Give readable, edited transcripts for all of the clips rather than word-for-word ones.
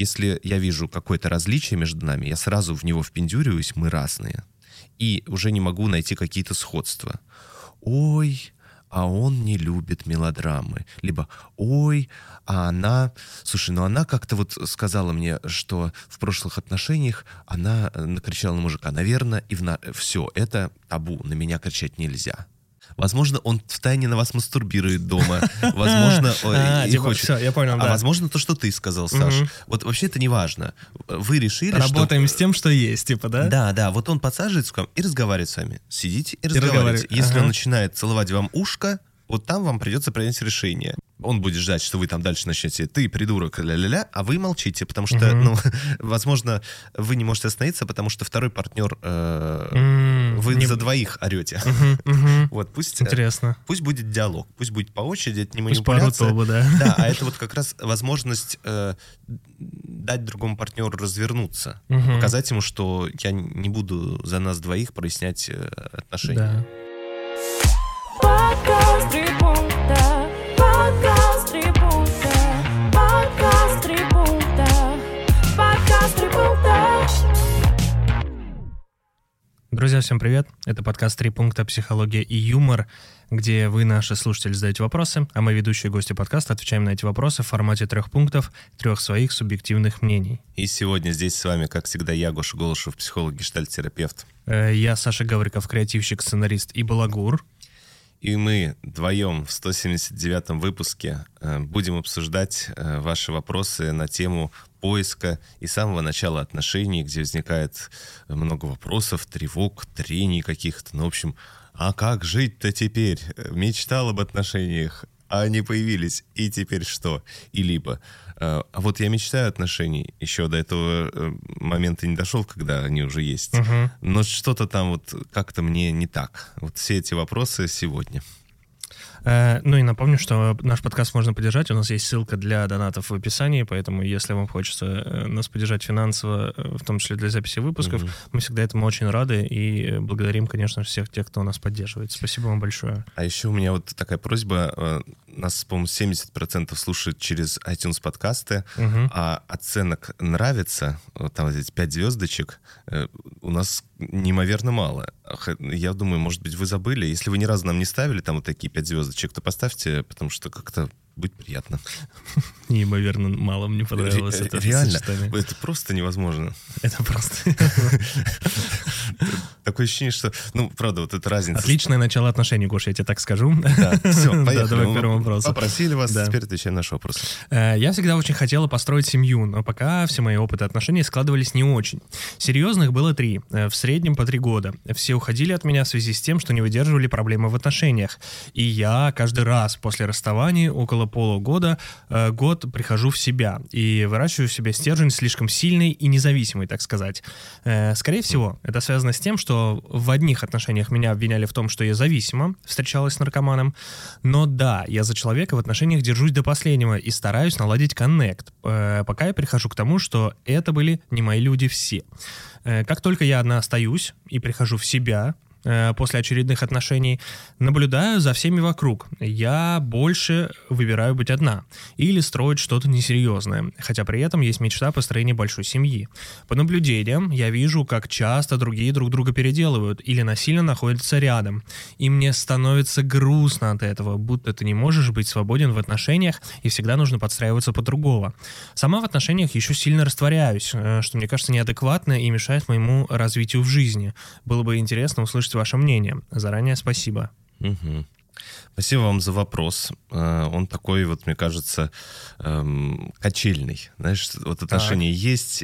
если я вижу какое-то различие между нами, я сразу в него впендюриваюсь, мы разные. И уже не могу найти какие-то сходства. Ой, а он не любит мелодрамы. Либо, ой, а она... Слушай, ну она как-то вот сказала мне, что в прошлых отношениях она накричала на мужика. Наверное, все, это табу, на меня кричать нельзя. Возможно, он втайне на вас мастурбирует дома. Возможно, и хочет. Все, я понял, а возможно, то, что ты сказал, Саш. Вот вообще это не важно. Вы решили, работаем с тем, что есть, типа, да? Да. Вот он подсаживается к вам и разговаривает с вами. Сидите и разговариваете. Если он начинает целовать вам ушко, вот там вам придется принять решение. Он будет ждать, что вы там дальше начнете «ты, придурок, ля-ля-ля», а вы молчите, потому что, возможно, вы не можете остановиться, потому что второй партнер, вы за двоих орете. Вот, пусть... Интересно. Пусть будет диалог, пусть будет по очереди, это не пусть манипуляция. Пару тоба, да. Да, а это вот как раз возможность дать другому партнеру развернуться, показать ему, что я не буду за нас двоих прояснять отношения. Да. Подкаст «Три пункта». Подкаст «Три пункта». Подкаст «Три пункта». Подкаст «Три пункта». Друзья, всем привет. Это подкаст «Три пункта. Психология и юмор», где вы, наши слушатели, задаете вопросы, а мы, ведущие гости подкаста, отвечаем на эти вопросы в формате 3 пунктов, 3 своих субъективных мнений. И сегодня здесь с вами, как всегда, я, Гоша Голышев, психолог, гештальт-терапевт. Я, Саша Гавриков, креативщик, сценарист и балагур. И мы вдвоем в 179-м выпуске будем обсуждать ваши вопросы на тему поиска и самого начала отношений, где возникает много вопросов, тревог, трений каких-то. Ну, в общем, а как жить-то теперь? Мечтал об отношениях, а они появились, и теперь что? И либо... А вот я мечтаю отношений, еще до этого момента не дошел, когда они уже есть. Но что-то там вот как-то мне не так. Вот все эти вопросы сегодня. Ну и напомню, что наш подкаст можно поддержать. У нас есть ссылка для донатов в описании, поэтому если вам хочется нас поддержать финансово, в том числе для записи выпусков, мы всегда этому очень рады и благодарим, конечно, всех тех, кто нас поддерживает. Спасибо вам большое. А еще у меня вот такая просьба. Нас, по-моему, 70% слушают через iTunes подкасты, а оценок нравится, там вот эти 5 звездочек, у нас неимоверно мало. Я думаю, может быть, вы забыли. Если вы ни разу нам не ставили там вот такие 5 звездочек, то поставьте, потому что как-то будет приятно. Неимоверно мало мне понравилось это реально, сочетание. Это просто невозможно. Это просто... Такое ощущение, что... Ну, правда, вот эта разница. Отличное начало отношений, Гоша, я тебе так скажу. Да, все, поехали. Давай к первому вопросу. Попросили вас, теперь отвечаем на наши вопросы. Я всегда очень хотела построить семью, но пока все мои опыты отношений складывались не очень. Серьезных было 3, в среднем по 3 года. Все уходили от меня в связи с тем, что не выдерживали проблемы в отношениях. И я каждый раз после расставания, около полугода, год прихожу в себя и выращиваю в себе стержень слишком сильный и независимый, так сказать. Скорее всего, это связано с тем, что в одних отношениях меня обвиняли в том, что я зависима, встречалась с наркоманом. Но да, я за человека в отношениях держусь до последнего и стараюсь наладить коннект, пока я прихожу к тому, что это были не мои люди все. Как только я одна остаюсь и прихожу в себя после очередных отношений, наблюдаю за всеми вокруг. Я больше выбираю быть одна или строить что-то несерьезное, хотя при этом есть мечта о построении большой семьи. По наблюдениям я вижу, как часто другие друг друга переделывают или насильно находятся рядом. И мне становится грустно от этого, будто ты не можешь быть свободен в отношениях и всегда нужно подстраиваться под другого. Сама в отношениях еще сильно растворяюсь, что мне кажется неадекватно и мешает моему развитию в жизни. Было бы интересно услышать ваше мнение. Заранее спасибо. Спасибо вам за вопрос. Он такой, вот, мне кажется, качельный. Знаешь, вот отношения есть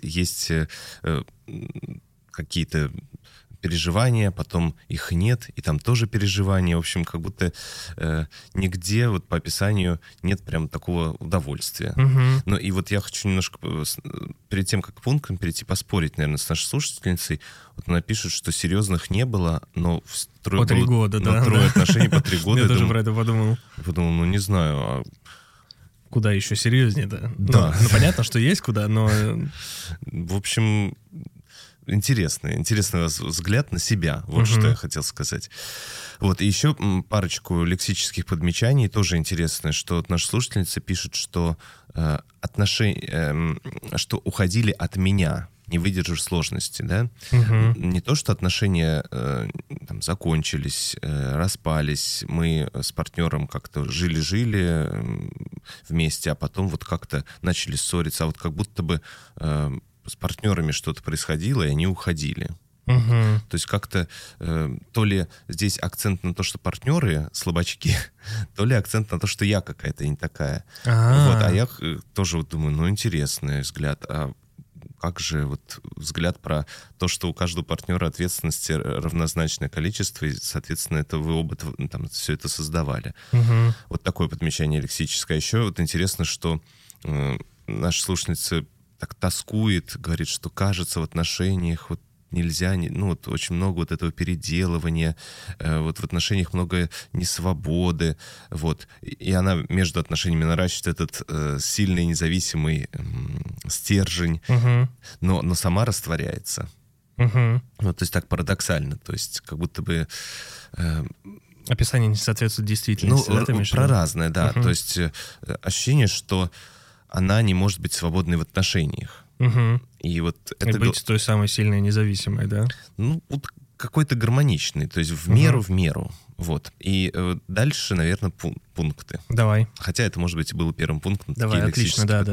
какие-то переживания, потом их нет, и там тоже переживания. В общем, как будто нигде вот по описанию нет прям такого удовольствия. Ну и вот я хочу немножко перед тем, как к пунктам перейти, поспорить, наверное, с нашей слушательницей. Вот она пишет, что серьезных не было, но по 3 года, да. Трое отношений по 3 года. Я тоже про это подумал. Подумал, ну не знаю, куда еще серьезнее-то? Да. Ну, понятно, что есть куда, но... В общем... интересный у вас взгляд на себя. Вот что я хотел сказать. Вот, и еще парочку лексических подмечаний, тоже интересно, что вот наша слушательница пишет, что что уходили от меня, не выдержав сложности, да? Не то, что отношения там, закончились, распались, мы с партнером как-то жили-жили вместе, а потом вот как-то начали ссориться, а вот как будто бы с партнерами что-то происходило, и они уходили. То есть как-то то ли здесь акцент на то, что партнеры слабачки, то ли акцент на то, что я какая-то не такая. Вот, а я тоже вот думаю, ну, интересный взгляд. А как же вот взгляд про то, что у каждого партнера ответственности равнозначное количество, и, соответственно, это вы оба там все это создавали. Вот такое подмечание лексическое. Еще вот интересно, что наша слушательница так тоскует, говорит, что кажется в отношениях вот нельзя, ну вот очень много вот этого переделывания, вот в отношениях много несвободы, вот. И она между отношениями наращивает этот сильный независимый стержень, но сама растворяется. Вот, то есть так парадоксально, то есть как будто бы... Описание не соответствует действительности. Ну, про разное, да. То есть ощущение, что она не может быть свободной в отношениях. И вот это быть той самой сильной независимой, да? Ну, вот какой-то гармоничный, то есть в меру, Вот. И дальше, наверное, пункты. Давай. Хотя это, может быть, и было первым пунктом. Давай, отлично, да.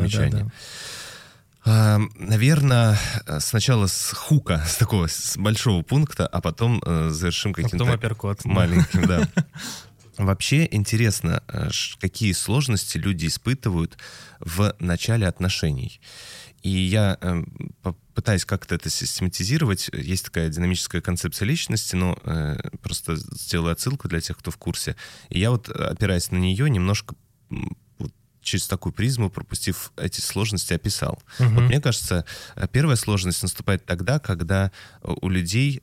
Наверное, сначала с хука, с такого с большого пункта, а потом завершим каким-то маленьким, да. Вообще интересно, какие сложности люди испытывают в начале отношений. И я пытаюсь как-то это систематизировать. Есть такая динамическая концепция личности, но просто сделаю отсылку для тех, кто в курсе. И я вот, опираясь на нее, немножко вот, через такую призму, пропустив эти сложности, описал. Вот мне кажется, первая сложность наступает тогда, когда у людей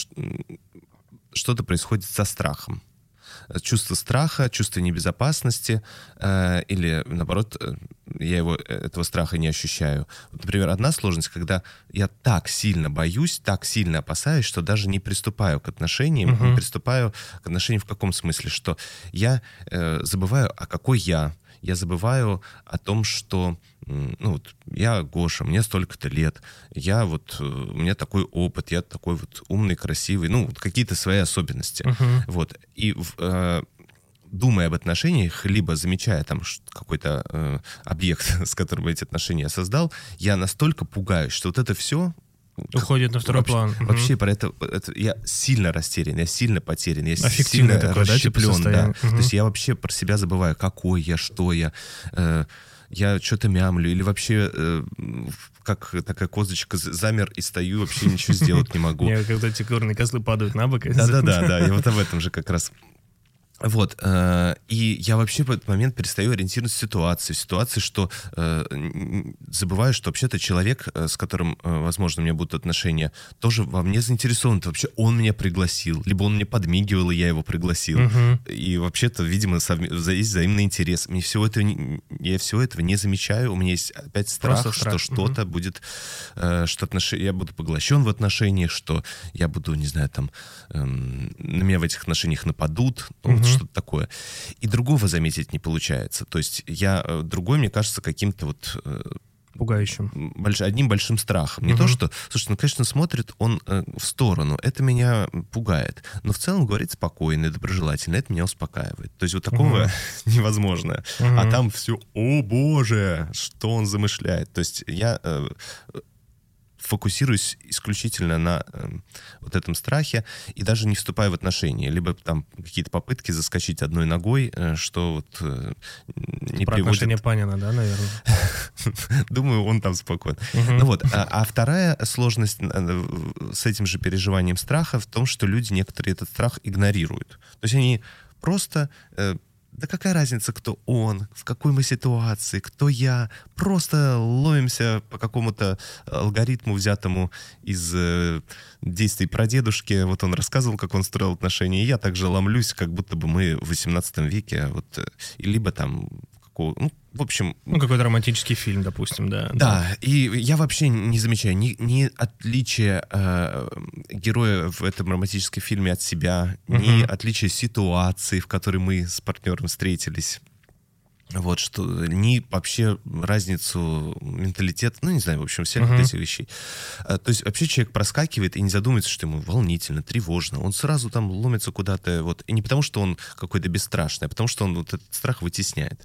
что-то происходит со страхом. Чувство страха, чувство небезопасности, или, наоборот, я этого страха не ощущаю. Вот, например, одна сложность, когда я так сильно боюсь, так сильно опасаюсь, что даже не приступаю к отношениям. Не приступаю к отношениям в каком смысле? Что я забываю, а какой я. Я забываю о том, что ну, вот, я Гоша, мне столько-то лет, у меня такой опыт, я такой вот умный, красивый, ну, вот какие-то свои особенности. Вот. И думая об отношениях, либо замечая там какой-то объект, с которым эти отношения я создал, я настолько пугаюсь, что вот это все... Уходит на второй план. Вообще про это я сильно растерян, я сильно потерян, я аффективный сильно такой, расщеплен. Да? То есть я вообще про себя забываю, какой я, что я что-то мямлю, или вообще как такая козочка замер и стою, вообще ничего сделать не могу. Когда эти горные козлы падают на бок. Да, и вот об этом же как раз... Вот, и я вообще в этот момент перестаю ориентироваться в ситуации, что забываю, что вообще-то человек, с которым, возможно, у меня будут отношения, тоже во мне заинтересован. Это вообще он меня пригласил, либо он мне подмигивал, и я его пригласил. И вообще-то, видимо, есть взаимный интерес. Я всего этого не замечаю, у меня есть опять страх. Что что-то будет, что я буду поглощен в отношениях, что я буду, не знаю, там, на меня в этих отношениях нападут, что-то такое. И другого заметить не получается. То есть другой, мне кажется, каким-то вот... Пугающим. Одним большим страхом. Не то, что... Слушай, конечно, смотрит он в сторону. Это меня пугает. Но в целом говорит спокойно и доброжелательно. Это меня успокаивает. То есть вот такого невозможно. А там все, о боже, что он замышляет. То есть я... фокусируюсь исключительно на вот этом страхе и даже не вступаю в отношения. Либо там какие-то попытки заскочить одной ногой, что вот не про приводит... отношения Панина, да, наверное? Думаю, он там спокоен. Ну вот. А вторая сложность с этим же переживанием страха в том, что люди некоторые этот страх игнорируют. То есть они просто... Да какая разница, кто он, в какой мы ситуации, кто я. Просто ловимся по какому-то алгоритму, взятому из действий прадедушки. Вот он рассказывал, как он строил отношения, и я также ломлюсь, как будто бы мы в 18 веке. Вот, либо там такого, ну, в общем... Ну, какой-то романтический фильм, допустим, да. Да, и я вообще не замечаю ни отличия героя в этом романтическом фильме от себя, ни отличия ситуации, в которой мы с партнером встретились. Вот, что ни вообще разницу менталитета, ну, не знаю, в общем, всех вот этих вещей. То есть вообще человек проскакивает и не задумывается, что ему волнительно, тревожно. Он сразу там ломится куда-то, вот. И не потому, что он какой-то бесстрашный, а потому, что он вот этот страх вытесняет.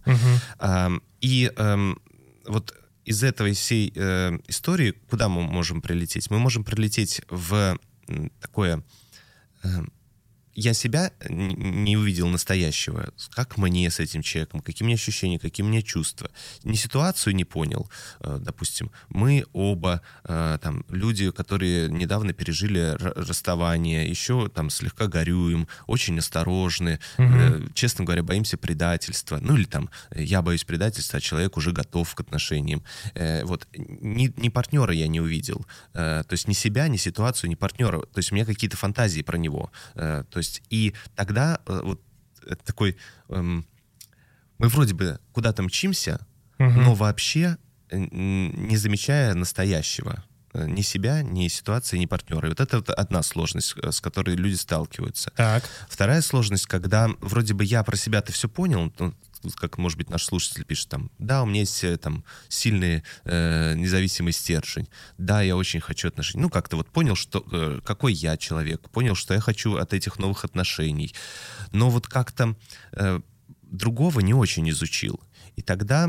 Вот из этой всей истории куда мы можем прилететь? Мы можем прилететь в такое... Я себя не увидел настоящего. Как мне с этим человеком, какие у меня ощущения, какие у меня чувства. Ни ситуацию не понял. Допустим, мы оба там, люди, которые недавно пережили расставание, еще там слегка горюем, очень осторожны, честно говоря, боимся предательства. Ну или там, я боюсь предательства, а человек уже готов к отношениям. Вот. Ни партнера я не увидел. То есть ни себя, ни ситуацию, ни партнера. То есть у меня какие-то фантазии про него. То есть и тогда вот такой... мы вроде бы куда-то мчимся, но вообще не замечая настоящего. Ни себя, ни ситуации, ни партнера. И вот это вот одна сложность, с которой люди сталкиваются. Так. Вторая сложность, когда вроде бы я про себя-то все понял, как, может быть, наш слушатель пишет там, да, у меня есть там сильный независимый стержень, да, я очень хочу отношений. Ну, как-то вот понял, что, какой я человек, понял, что я хочу от этих новых отношений. Но вот как-то другого не очень изучил. И тогда...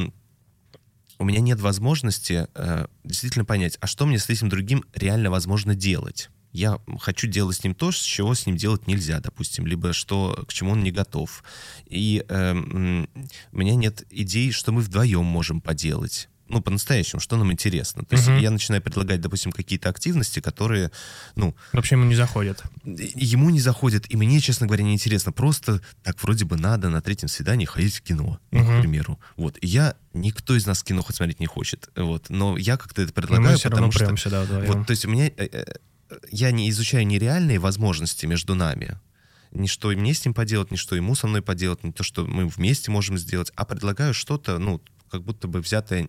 у меня нет возможности действительно понять, а что мне с этим другим реально возможно делать. Я хочу делать с ним то, с чего с ним делать нельзя, допустим, либо что, к чему он не готов. И у меня нет идей, что мы вдвоем можем поделать. Ну, по-настоящему, что нам интересно. То есть я начинаю предлагать, допустим, какие-то активности, которые, ну... Вообще ему не заходят. Ему не заходят, и мне, честно говоря, не интересно. Просто так вроде бы надо на третьем свидании ходить в кино, к примеру. Вот. И никто из нас кино хоть смотреть не хочет. Вот. Но я как-то это предлагаю, потому что... Сюда вот, то есть у меня... Я не изучаю нереальные возможности между нами. Ни что мне с ним поделать, ни что ему со мной поделать, не то, что мы вместе можем сделать, а предлагаю что-то, ну, как будто бы взятое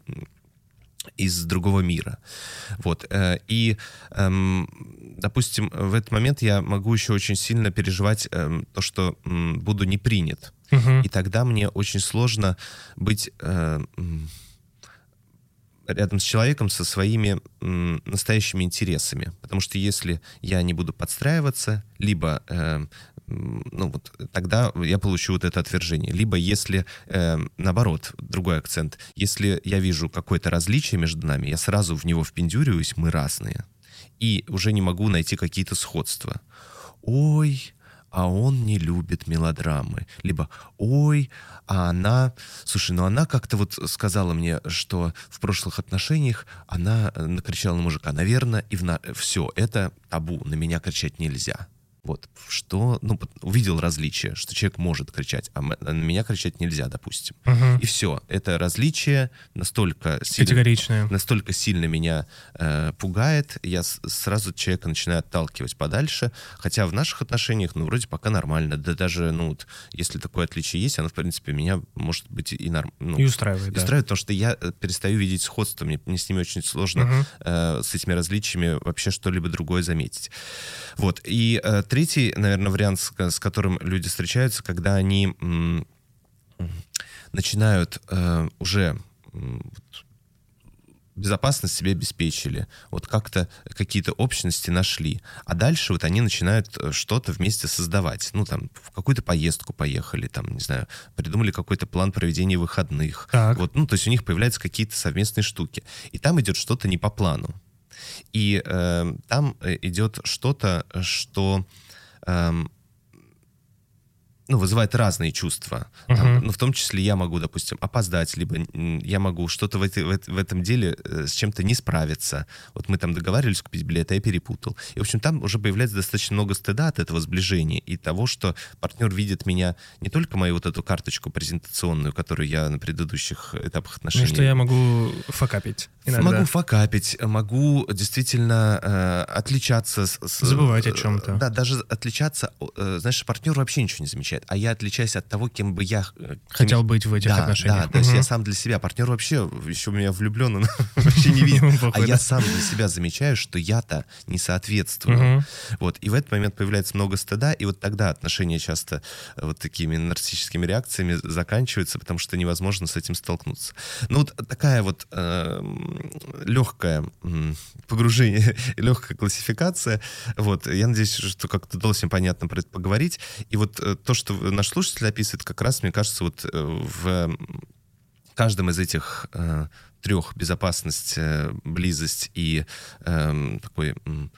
из другого мира. Вот. И, допустим, в этот момент я могу еще очень сильно переживать то, что буду не принят. И тогда мне очень сложно быть рядом с человеком со своими настоящими интересами. Потому что если я не буду подстраиваться, либо ну вот тогда я получу вот это отвержение. Либо если, наоборот, другой акцент, если я вижу какое-то различие между нами, я сразу в него впендюриваюсь, мы разные, и уже не могу найти какие-то сходства. Ой, а он не любит мелодрамы. Либо, ой, а она... Слушай, ну она как-то вот сказала мне, что в прошлых отношениях она накричала на мужика. Наверное, все, это табу, на меня кричать нельзя. Вот, что, ну, увидел различие, что человек может кричать, а на меня кричать нельзя, допустим. И все, это различие настолько сильно меня пугает, я сразу человека начинаю отталкивать подальше, хотя в наших отношениях, ну, вроде пока нормально, да даже, ну, вот, если такое отличие есть, оно, в принципе, меня, может быть, и нормально. И устраивает, да. Устраивает, потому что я перестаю видеть сходство, мне с ними очень сложно с этими различиями вообще что-либо другое заметить. Вот, и третий, наверное, вариант, с которым люди встречаются, когда они начинают уже безопасность себе обеспечили, вот как-то какие-то общности нашли, а дальше вот они начинают что-то вместе создавать. Ну, там, в какую-то поездку поехали, там, не знаю, придумали какой-то план проведения выходных. Вот, ну, то есть у них появляются какие-то совместные штуки. И там идет что-то не по плану. И там идет что-то, что ну, вызывает разные чувства. Там, ну, в том числе я могу, допустим, опоздать, либо я могу что-то в этом деле с чем-то не справиться. Вот мы там договаривались купить билеты, я перепутал. И, в общем, там уже появляется достаточно много стыда от этого сближения и того, что партнер видит меня не только мою вот эту карточку презентационную, которую я на предыдущих этапах отношений... Ну, что я могу факапить иногда. Могу факапить, могу действительно отличаться... Забывать о чем-то. Да, даже отличаться... Знаешь, партнер вообще ничего не замечает. а я отличаюсь от того, кем бы я... Хотел быть в этих отношениях. Да, то есть я сам для себя. Партнер вообще еще меня влюблен, он вообще не видит. А я сам для себя замечаю, что я-то не соответствую. Вот. И в этот момент появляется много стыда, и вот тогда отношения часто вот такими нарциссическими реакциями заканчиваются, потому что невозможно с этим столкнуться. Ну вот такая вот легкое погружение, легкая классификация. Вот. Я надеюсь, что как-то удалось им понятно про это поговорить. И вот то, что наш слушатель описывает, как раз, мне кажется, вот в каждом из этих трех: безопасность, близость и такой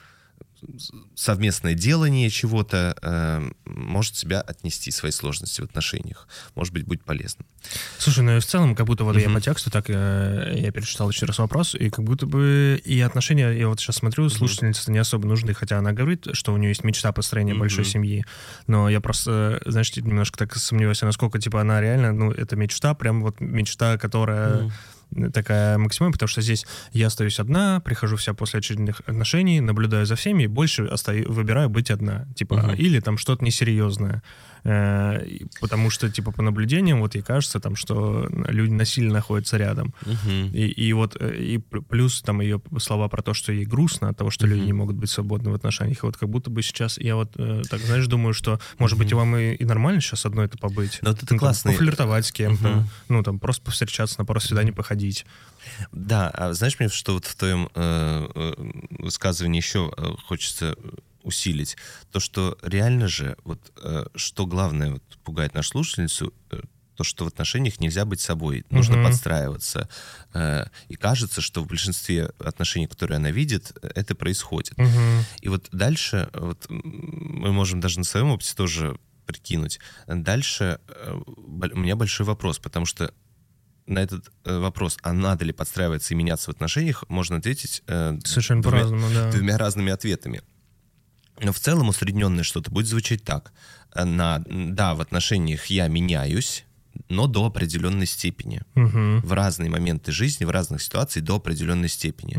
совместное делание чего-то может себя отнести, свои сложности в отношениях. Может быть, будет полезно. Слушай, ну и в целом, как будто вот я по тексту, так я перечитал еще раз вопрос, и как будто бы и отношения, я вот сейчас смотрю, слушательнице не особо нужны, хотя она говорит, что у нее есть мечта построения большой семьи, но я просто, знаешь, немножко так сомневаюсь, насколько, типа, она реально, ну, это мечта, прям вот мечта, которая... такая максимальная, потому что здесь я остаюсь одна, прихожу вся после очередных отношений, наблюдаю за всеми и больше выбираю быть одна. Типа, или там что-то несерьезное. Потому что, типа, по наблюдениям, вот ей кажется, там, что люди насильно находятся рядом. И вот, и плюс там ее слова про то, что ей грустно от того, что люди не могут быть свободны в отношениях. И вот как будто бы сейчас я вот, так, знаешь, думаю, что, может быть, и вам и нормально сейчас одной это побыть. Но это классно. Пофлиртовать с кем-то. Ну, там, просто повстречаться на пару свиданий, походить. Да, а знаешь, мне что вот в твоем высказывании еще хочется усилить? То, что реально же, вот что главное вот, пугает нашу слушательницу, то, что в отношениях нельзя быть собой, нужно подстраиваться. И кажется, что в большинстве отношений, которые она видит, это происходит. И вот дальше, вот, мы можем даже на своем опыте тоже прикинуть, дальше у меня большой вопрос, потому что на этот вопрос, а надо ли подстраиваться и меняться в отношениях, можно ответить совершенно по-разному, двумя разными ответами. Но в целом усредненное что-то будет звучать так. Да, в отношениях я меняюсь, но до определенной степени. В разные моменты жизни, в разных ситуациях до определенной степени.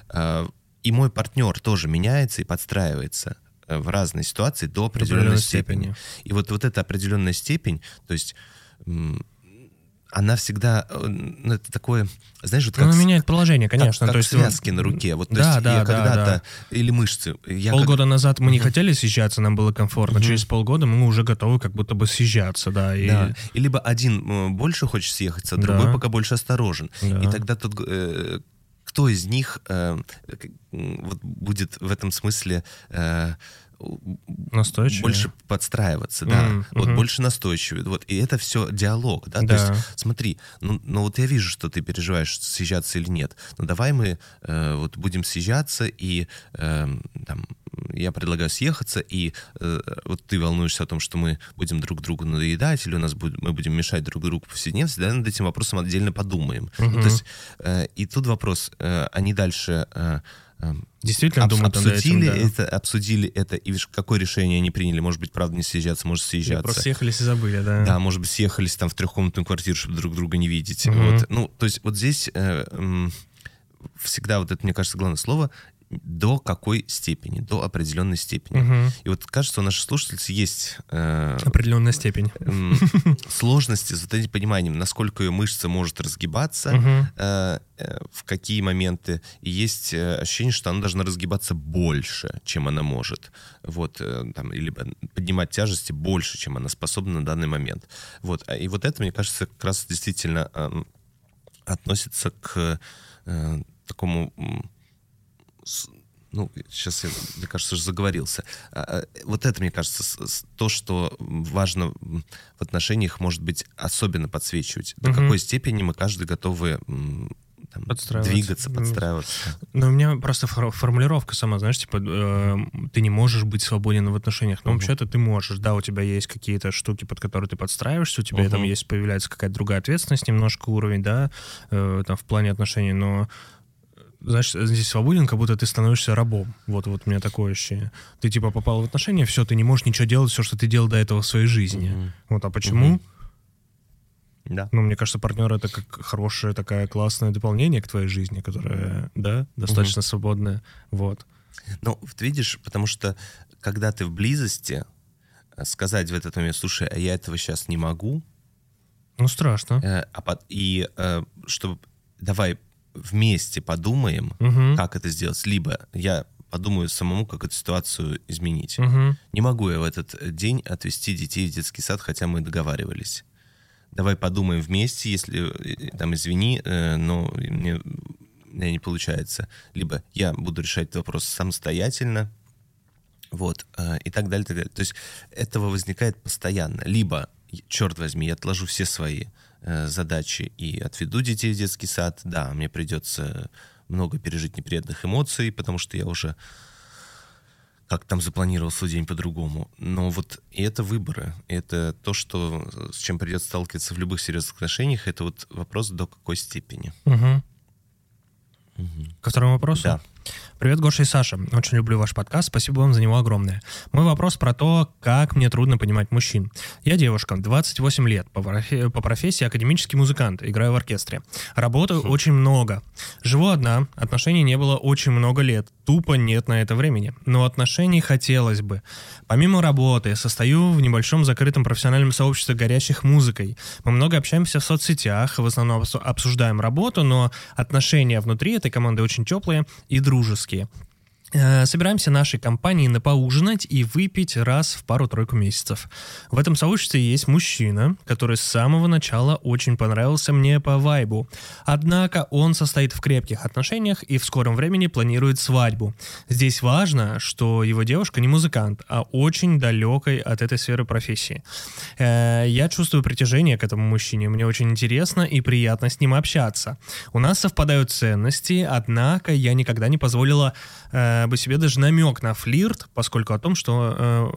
И мой партнер тоже меняется и подстраивается в разные ситуации до определенной степени. И вот эта определенная степень, то есть... она всегда, ну, это такое, знаешь, вот как... Она меняет положение, конечно. Как то есть связки на руке. Вот, то есть я когда-то... Или мышцы. Полгода назад мы не хотели съезжаться, нам было комфортно. Через полгода мы уже готовы как будто бы съезжаться, да. И либо один больше хочет съехаться, а другой пока больше осторожен. И тогда тут... кто из них вот, будет в этом смысле... больше подстраиваться, да, вот больше настойчивый, вот, и это все диалог, да, то есть, смотри, ну вот я вижу, что ты переживаешь, съезжаться или нет, но давай мы вот будем съезжаться, и там, я предлагаю съехаться, и вот ты волнуешься о том, что мы будем друг другу надоедать, или мы будем мешать друг другу в повседневности, да, над этим вопросом отдельно подумаем. Ну, то есть, и тут вопрос, они дальше... Действительно думают обсудили это, и видишь, какое решение они приняли. Может быть, правда, не съезжаться, может съезжаться. Просто съехались и забыли, да. Да, может быть, съехались там в трехкомнатную квартиру, чтобы друг друга не видеть. Вот. Ну, то есть вот здесь всегда вот это, мне кажется, главное слово — до какой степени, до определенной степени. И вот кажется, у наших слушательниц есть... определенная степень. Сложности с вот этим пониманием, насколько ее мышца может разгибаться, в какие моменты. И есть ощущение, что она должна разгибаться больше, чем она может. Вот, там, или поднимать тяжести больше, чем она способна на данный момент. Вот. И вот это, мне кажется, как раз действительно относится к такому... Ну, сейчас я, мне кажется, уже заговорился. Вот это, мне кажется, то, что важно в отношениях, может быть, особенно подсвечивать. До какой степени мы каждый готовы там, двигаться, подстраиваться. Ну, у меня просто формулировка сама, знаешь, типа, ты не можешь быть свободен в отношениях. Но вообще-то ты можешь, да, у тебя есть какие-то штуки, под которые ты подстраиваешься, у тебя там есть, появляется какая-то другая ответственность, немножко уровень, да, там, в плане отношений, но знаешь, здесь свободен, как будто ты становишься рабом. Вот у меня такое ощущение. Ты типа попал в отношения, все, ты не можешь ничего делать, все, что ты делал до этого в своей жизни. Вот, а почему? Да. Ну, мне кажется, партнер — это как хорошее, такое классное дополнение к твоей жизни, которое, да, достаточно свободное. Вот. Ну, вот видишь, потому что когда ты в близости, сказать в этот момент: слушай, а я этого сейчас не могу. Ну, страшно. Чтобы давай вместе подумаем, как это сделать. Либо я подумаю самому, как эту ситуацию изменить. Не могу я в этот день отвезти детей в детский сад, хотя мы договаривались. Давай подумаем вместе, если, там, извини, но мне не получается. Либо я буду решать этот вопрос самостоятельно, вот, и так далее, так далее. То есть этого возникает постоянно. Либо, черт возьми, я отложу все свои задачи и отведу детей в детский сад. Да, мне придется много пережить неприятных эмоций, потому что я уже как там запланировал свой день по-другому. Но вот и это выборы. Это то, что, с чем придется сталкиваться в любых серьезных отношениях. Это вот вопрос, до какой степени. Ко второму вопросу? Да. Привет, Гоша и Саша. Очень люблю ваш подкаст. Спасибо вам за него огромное. Мой вопрос про то, как мне трудно понимать мужчин. Я девушка, 28 лет, по профессии академический музыкант, играю в оркестре. Работаю очень много. Живу одна, отношений не было очень много лет. Тупо нет на это времени. Но отношений хотелось бы. Помимо работы, состою в небольшом закрытом профессиональном сообществе горящих музыкой. Мы много общаемся в соцсетях, в основном обсуждаем работу, но отношения внутри этой команды очень теплые и дружеские. Собираемся нашей компанией на поужинать и выпить раз в пару-тройку месяцев. В этом сообществе есть мужчина, который с самого начала очень понравился мне по вайбу. Однако он состоит в крепких отношениях и в скором времени планирует свадьбу. Здесь важно, что его девушка не музыкант, а очень далекой от этой сферы профессии. Я чувствую притяжение к этому мужчине, мне очень интересно и приятно с ним общаться. У нас совпадают ценности, однако я никогда не позволила бы себе даже намек на флирт, поскольку то, что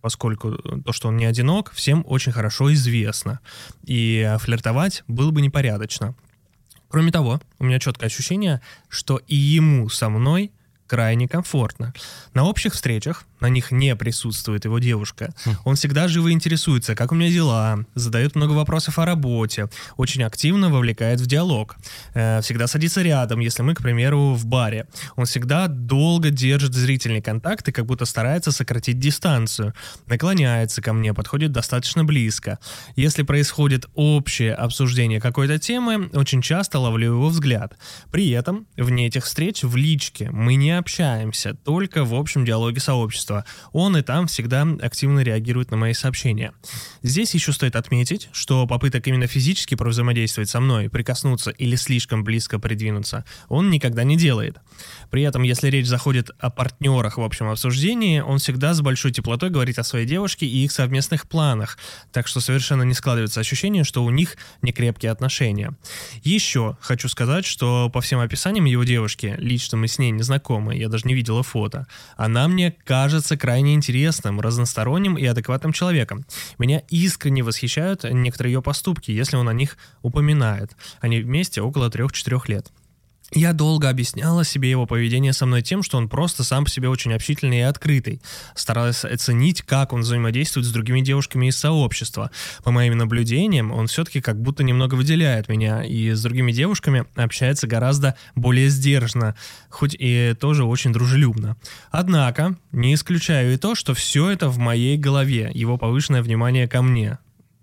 он не одинок, всем очень хорошо известно. И флиртовать было бы непорядочно. Кроме того, у меня четкое ощущение, что и ему со мной крайне комфортно. На общих встречах, на них не присутствует его девушка. Он всегда живо интересуется, как у меня дела, задает много вопросов о работе, очень активно вовлекает в диалог. Всегда садится рядом, если мы, к примеру, в баре. Он всегда долго держит зрительный контакт и как будто старается сократить дистанцию. Наклоняется ко мне, подходит достаточно близко. Если происходит общее обсуждение какой-то темы, очень часто ловлю его взгляд. При этом вне этих встреч в личке мы не общаемся, только в общем диалоге сообщества. Он и там всегда активно реагирует на мои сообщения. Здесь еще стоит отметить, что попыток именно физически провзаимодействовать со мной, прикоснуться или слишком близко придвинуться, он никогда не делает. При этом, если речь заходит о партнерах в общем обсуждении, он всегда с большой теплотой говорит о своей девушке и их совместных планах, так что совершенно не складывается ощущение, что у них некрепкие отношения. Еще хочу сказать, что по всем описаниям его девушки, лично мы с ней не знакомы, я даже не видела фото, она мне кажется крайне интересным, разносторонним и адекватным человеком. Меня искренне восхищают некоторые ее поступки, если он о них упоминает. Они вместе около 3-4 лет. Я долго объясняла себе его поведение со мной тем, что он просто сам по себе очень общительный и открытый. Старалась оценить, как он взаимодействует с другими девушками из сообщества. По моим наблюдениям, он все-таки как будто немного выделяет меня, и с другими девушками общается гораздо более сдержанно, хоть и тоже очень дружелюбно. Однако, не исключаю и то, что все это в моей голове, его повышенное внимание ко мне.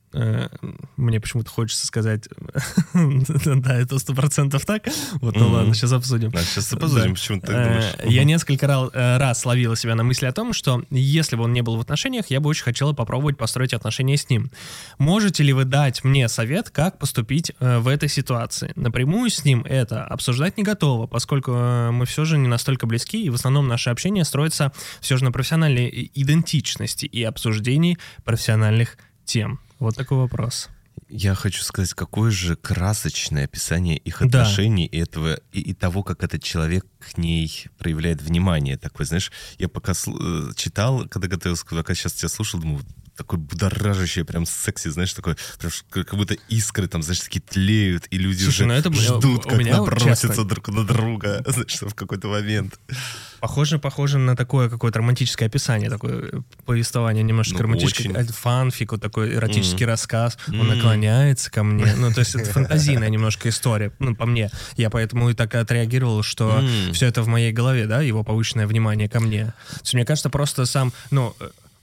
Мне почему-то хочется сказать, да, это 100% так. Вот, ну ладно, сейчас обсудим. Сейчас обсудим, почему ты так думаешь. Я несколько раз ловила себя на мысли о том, что если бы он не был в отношениях, я бы очень хотела попробовать построить отношения с ним. Можете ли вы дать мне совет, как поступить в этой ситуации? Напрямую с ним это обсуждать не готова, поскольку мы все же не настолько близки, и в основном наше общение строится все же на профессиональной идентичности и обсуждении профессиональных тем. Вот такой вопрос. Я хочу сказать, какое же красочное описание их отношений, да. и того, как этот человек к ней проявляет внимание. Такое, знаешь, я пока читал, когда готовился, пока сейчас тебя слушал, думаю, такой будоражащий, прям секси, знаешь, такой, прям, как будто искры там, знаешь, такие тлеют, и люди уже ждут, как набросятся друг на друга, знаешь, в какой-то момент. Похоже на такое какое-то романтическое описание, такое повествование, немножко романтическое, фанфик, вот такой эротический рассказ, он наклоняется ко мне, ну, то есть это фантазийная немножко история, ну, по мне. Я поэтому и так отреагировал, что все это в моей голове, да, его повышенное внимание ко мне. То есть, мне кажется, просто сам, ну,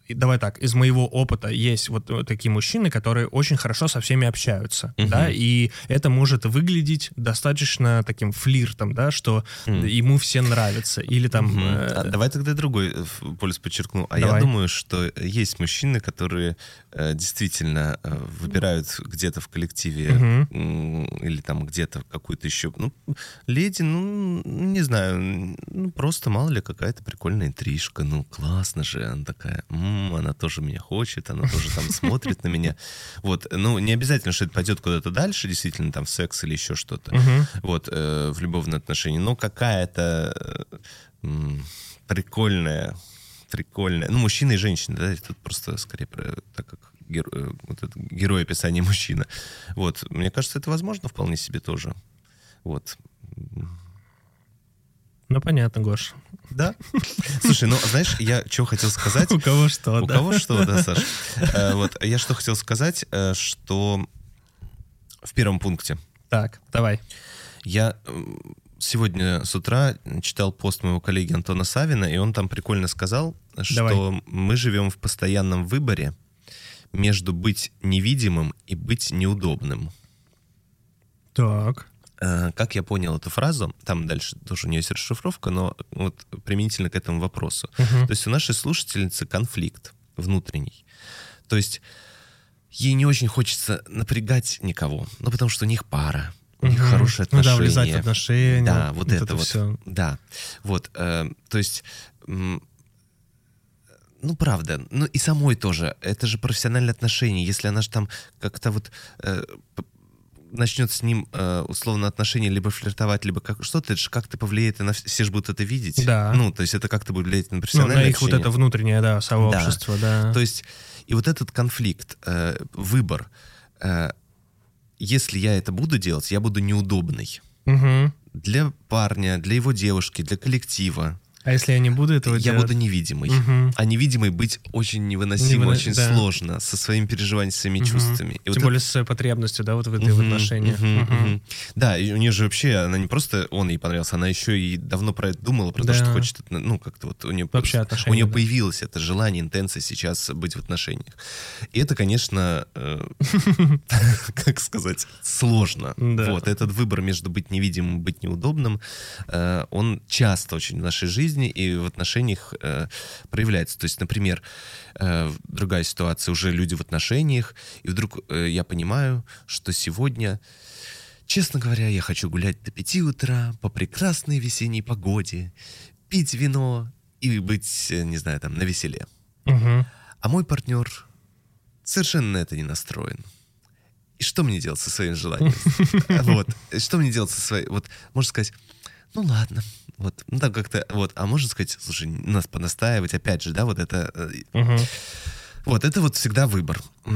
давай так, из моего опыта есть вот такие мужчины, которые очень хорошо со всеми общаются, да, и это может выглядеть достаточно таким флиртом, да, что ему все нравятся, или там... Давай тогда другой полюс подчеркну. А Давай. я думаю, что есть мужчины, которые действительно выбирают где-то в коллективе или там где-то какую-то еще, леди, не знаю, просто мало ли какая-то прикольная интрижка, классно же, она такая, она тоже меня хочет, она тоже там смотрит на меня. Вот, не обязательно, что это пойдет куда-то дальше, действительно, там, в секс или еще что-то, вот, в любовные отношения, но какая-то прикольная, мужчина и женщина, да, тут просто скорее так как вот это герой описания мужчина. Вот, мне кажется, это возможно вполне себе тоже. Вот. Понятно, Гош. Да? Слушай, знаешь, я что хотел сказать... У кого что, У кого что, да, Саш. Вот, я что хотел сказать, что в первом пункте. Так, давай. Я сегодня с утра читал пост моего коллеги Антона Савина, и он там прикольно сказал, что мы живем в постоянном выборе между быть невидимым и быть неудобным. Так. Как я понял эту фразу, там дальше тоже у нее есть расшифровка, но вот применительно к этому вопросу. То есть у нашей слушательницы конфликт внутренний. То есть ей не очень хочется напрягать никого, потому что у них пара, у них хорошие отношения. Влезать в отношения. Да, вот это вот. Все. Да, вот, то есть... правда. И самой тоже. Это же профессиональные отношения. Если она же там как-то вот начнет с ним условно отношения либо флиртовать, либо что-то, это же как-то повлияет, и все же будут это видеть. Да. То есть это как-то будет влиять на профессиональные на их отношения. вот это внутреннее, да, сообщество, да. То есть и вот этот конфликт, выбор, если я это буду делать, я буду неудобный. Для парня, для его девушки, для коллектива. А если я не буду этого делать? Я буду невидимый. А невидимый быть очень невыносимо, очень сложно, со своими переживаниями, своими чувствами. И Тем более с своей потребностью, да, вот в этой отношениях. Да, и у нее же вообще, она не просто он ей понравился, она еще и давно про это думала, про то, что хочет, как-то вот у нее... Вообще отношения. У нее появилось это желание, интенция сейчас быть в отношениях. И это, конечно, как сказать, сложно. Вот, этот выбор между быть невидимым и быть неудобным, он часто очень в нашей жизни и в отношениях проявляется. То есть, например, другая ситуация, уже люди в отношениях, и вдруг я понимаю, что сегодня, честно говоря, я хочу гулять до 5 утра по прекрасной весенней погоде, пить вино и быть, не знаю, там, на веселе. А мой партнер совершенно на это не настроен. И что мне делать со своим желанием? Вот. Что мне делать со своей... Вот, можно сказать, ладно. Вот, так как-то, вот, а можно сказать, слушай, нас понастаивать, опять же, да, вот это, вот, это вот всегда выбор.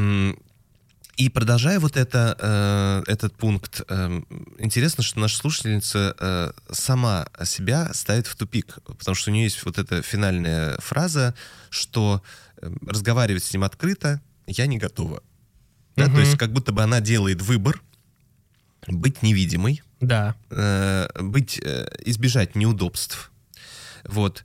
И продолжая вот этот пункт, интересно, что наша слушательница сама себя ставит в тупик, потому что у нее есть вот эта финальная фраза, что разговаривать с ним открыто я не готова. Да, то есть как будто бы она делает выбор быть невидимой, да. Избежать неудобств. Вот.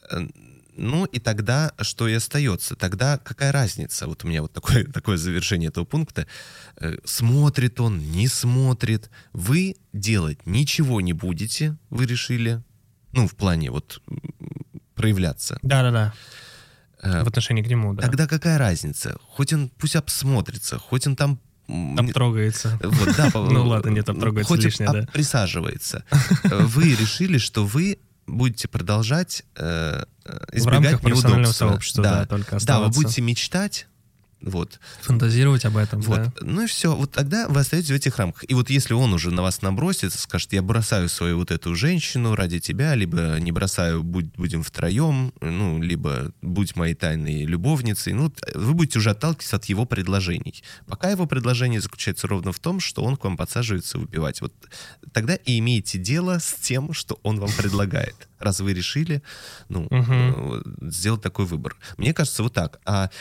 И тогда что и остается? Тогда какая разница? Вот у меня вот такое завершение этого пункта. Смотрит он, не смотрит. Вы делать ничего не будете, вы решили. В плане вот проявляться. Да. В отношении к нему, да. Тогда какая разница? Хоть он пусть обсмотрится, хоть он там обтрогается. Вот, да, ладно, нет, обтрогается лишнее, да. Присаживается. Вы решили, что вы будете продолжать избегать профессионального неудобства. сообщества, да, только оставаться. Да, вы будете мечтать, вот. Фантазировать об этом, вот. Да. И все. Вот тогда вы остаетесь в этих рамках. И вот если он уже на вас набросится, скажет, я бросаю свою вот эту женщину ради тебя, либо не бросаю, будем втроем, либо будь моей тайной любовницей, вы будете уже отталкиваться от его предложений. Пока его предложение заключается ровно в том, что он к вам подсаживается выпивать. Вот тогда и имеете дело с тем, что он вам предлагает. Раз вы решили, сделать такой выбор. Мне кажется, вот так.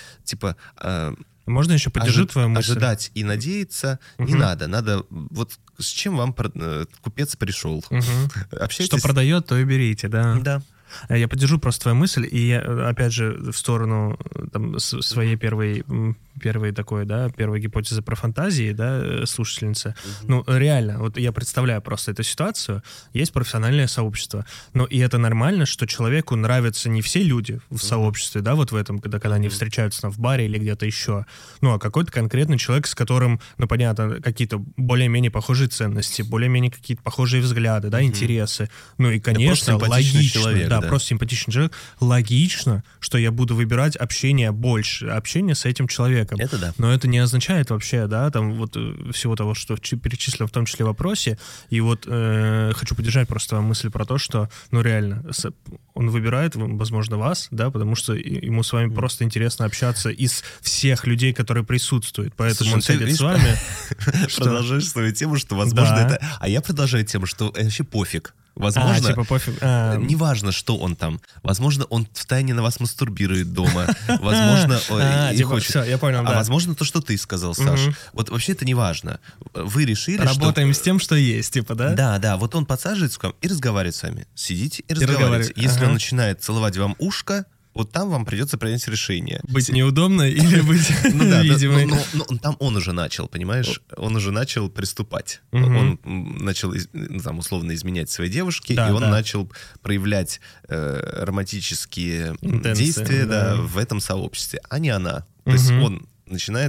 Можно еще поддержать твою мысль? Ожидать и надеяться не надо. Надо, вот с чем вам купец пришел. Что продает, то и берите, да? Да. Я поддержу просто твою мысль, и опять же в сторону там, своей первой такой, да, первой гипотезы про фантазии, да, слушательницы. Ну, реально, вот я представляю просто эту ситуацию. Есть профессиональное сообщество, но и это нормально, что человеку нравятся не все люди в сообществе, да, вот в этом, когда они встречаются в баре или где-то еще, ну, а какой-то конкретный человек, с которым, ну, понятно, какие-то более-менее похожие ценности, более-менее какие-то похожие взгляды, да, интересы. Ну, и, конечно, логично, человек, да, просто симпатичный человек, логично, что я буду выбирать общение больше, общение с этим человеком. Это да. Но это не означает вообще, да, там вот всего того, что перечислил в том числе в вопросе. И вот хочу поддержать просто твою мысль про то, что, ну реально, он выбирает, возможно, вас, да, потому что ему с вами просто интересно общаться из всех людей, которые присутствуют. Поэтому он сядет с вами. Продолжаешь свою тему, что, возможно, это... А я продолжаю тему, что вообще пофиг. Возможно, типа пофиг. Неважно, что он там. Возможно, он втайне на вас мастурбирует дома. Возможно, и типа, хочет. Все, я понял, да. А возможно, то, что ты сказал, Саш. Вот вообще это неважно. Вы решили, Работаем с тем, что есть, типа, да? Да. Вот он подсаживается к вам и разговаривает с вами. Сидите и разговариваете. Если он начинает целовать вам ушко, вот там вам придется принять решение. Быть неудобно или быть видимой. Ну, там он уже начал, понимаешь? Он уже начал приступать. Он начал, там, условно, изменять своей девушке, и он начал проявлять романтические действия в этом сообществе, а не она. То есть он начинает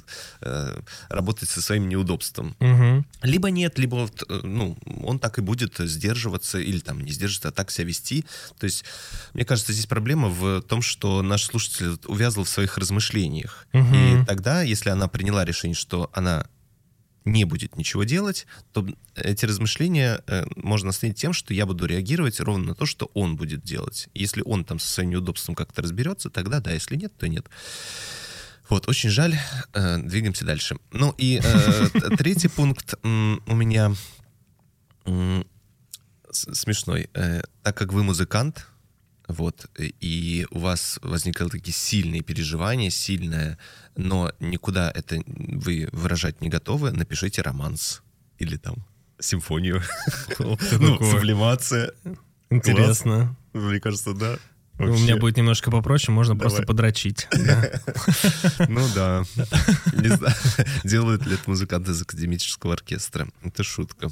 работать со своим неудобством. Либо нет, либо он так и будет сдерживаться, или там не сдерживаться, а так себя вести. То есть, мне кажется, здесь проблема в том, что наш слушатель увязл в своих размышлениях. И тогда, если она приняла решение, что она не будет ничего делать, то эти размышления можно остановить тем, что я буду реагировать ровно на то, что он будет делать. Если он там со своим неудобством как-то разберется, тогда да, если нет, то нет. Вот, очень жаль. Двигаемся дальше. Ну и третий пункт у меня смешной. Так как вы музыкант, вот, и у вас возникли такие сильные переживания, сильное, но никуда это вы выражать не готовы, напишите романс. Или там симфонию. Сублимация. Интересно. Мне кажется, да. У меня будет немножко попроще, можно просто подрочить. Ну да. Не знаю, делают ли это музыканты из академического оркестра. Это шутка.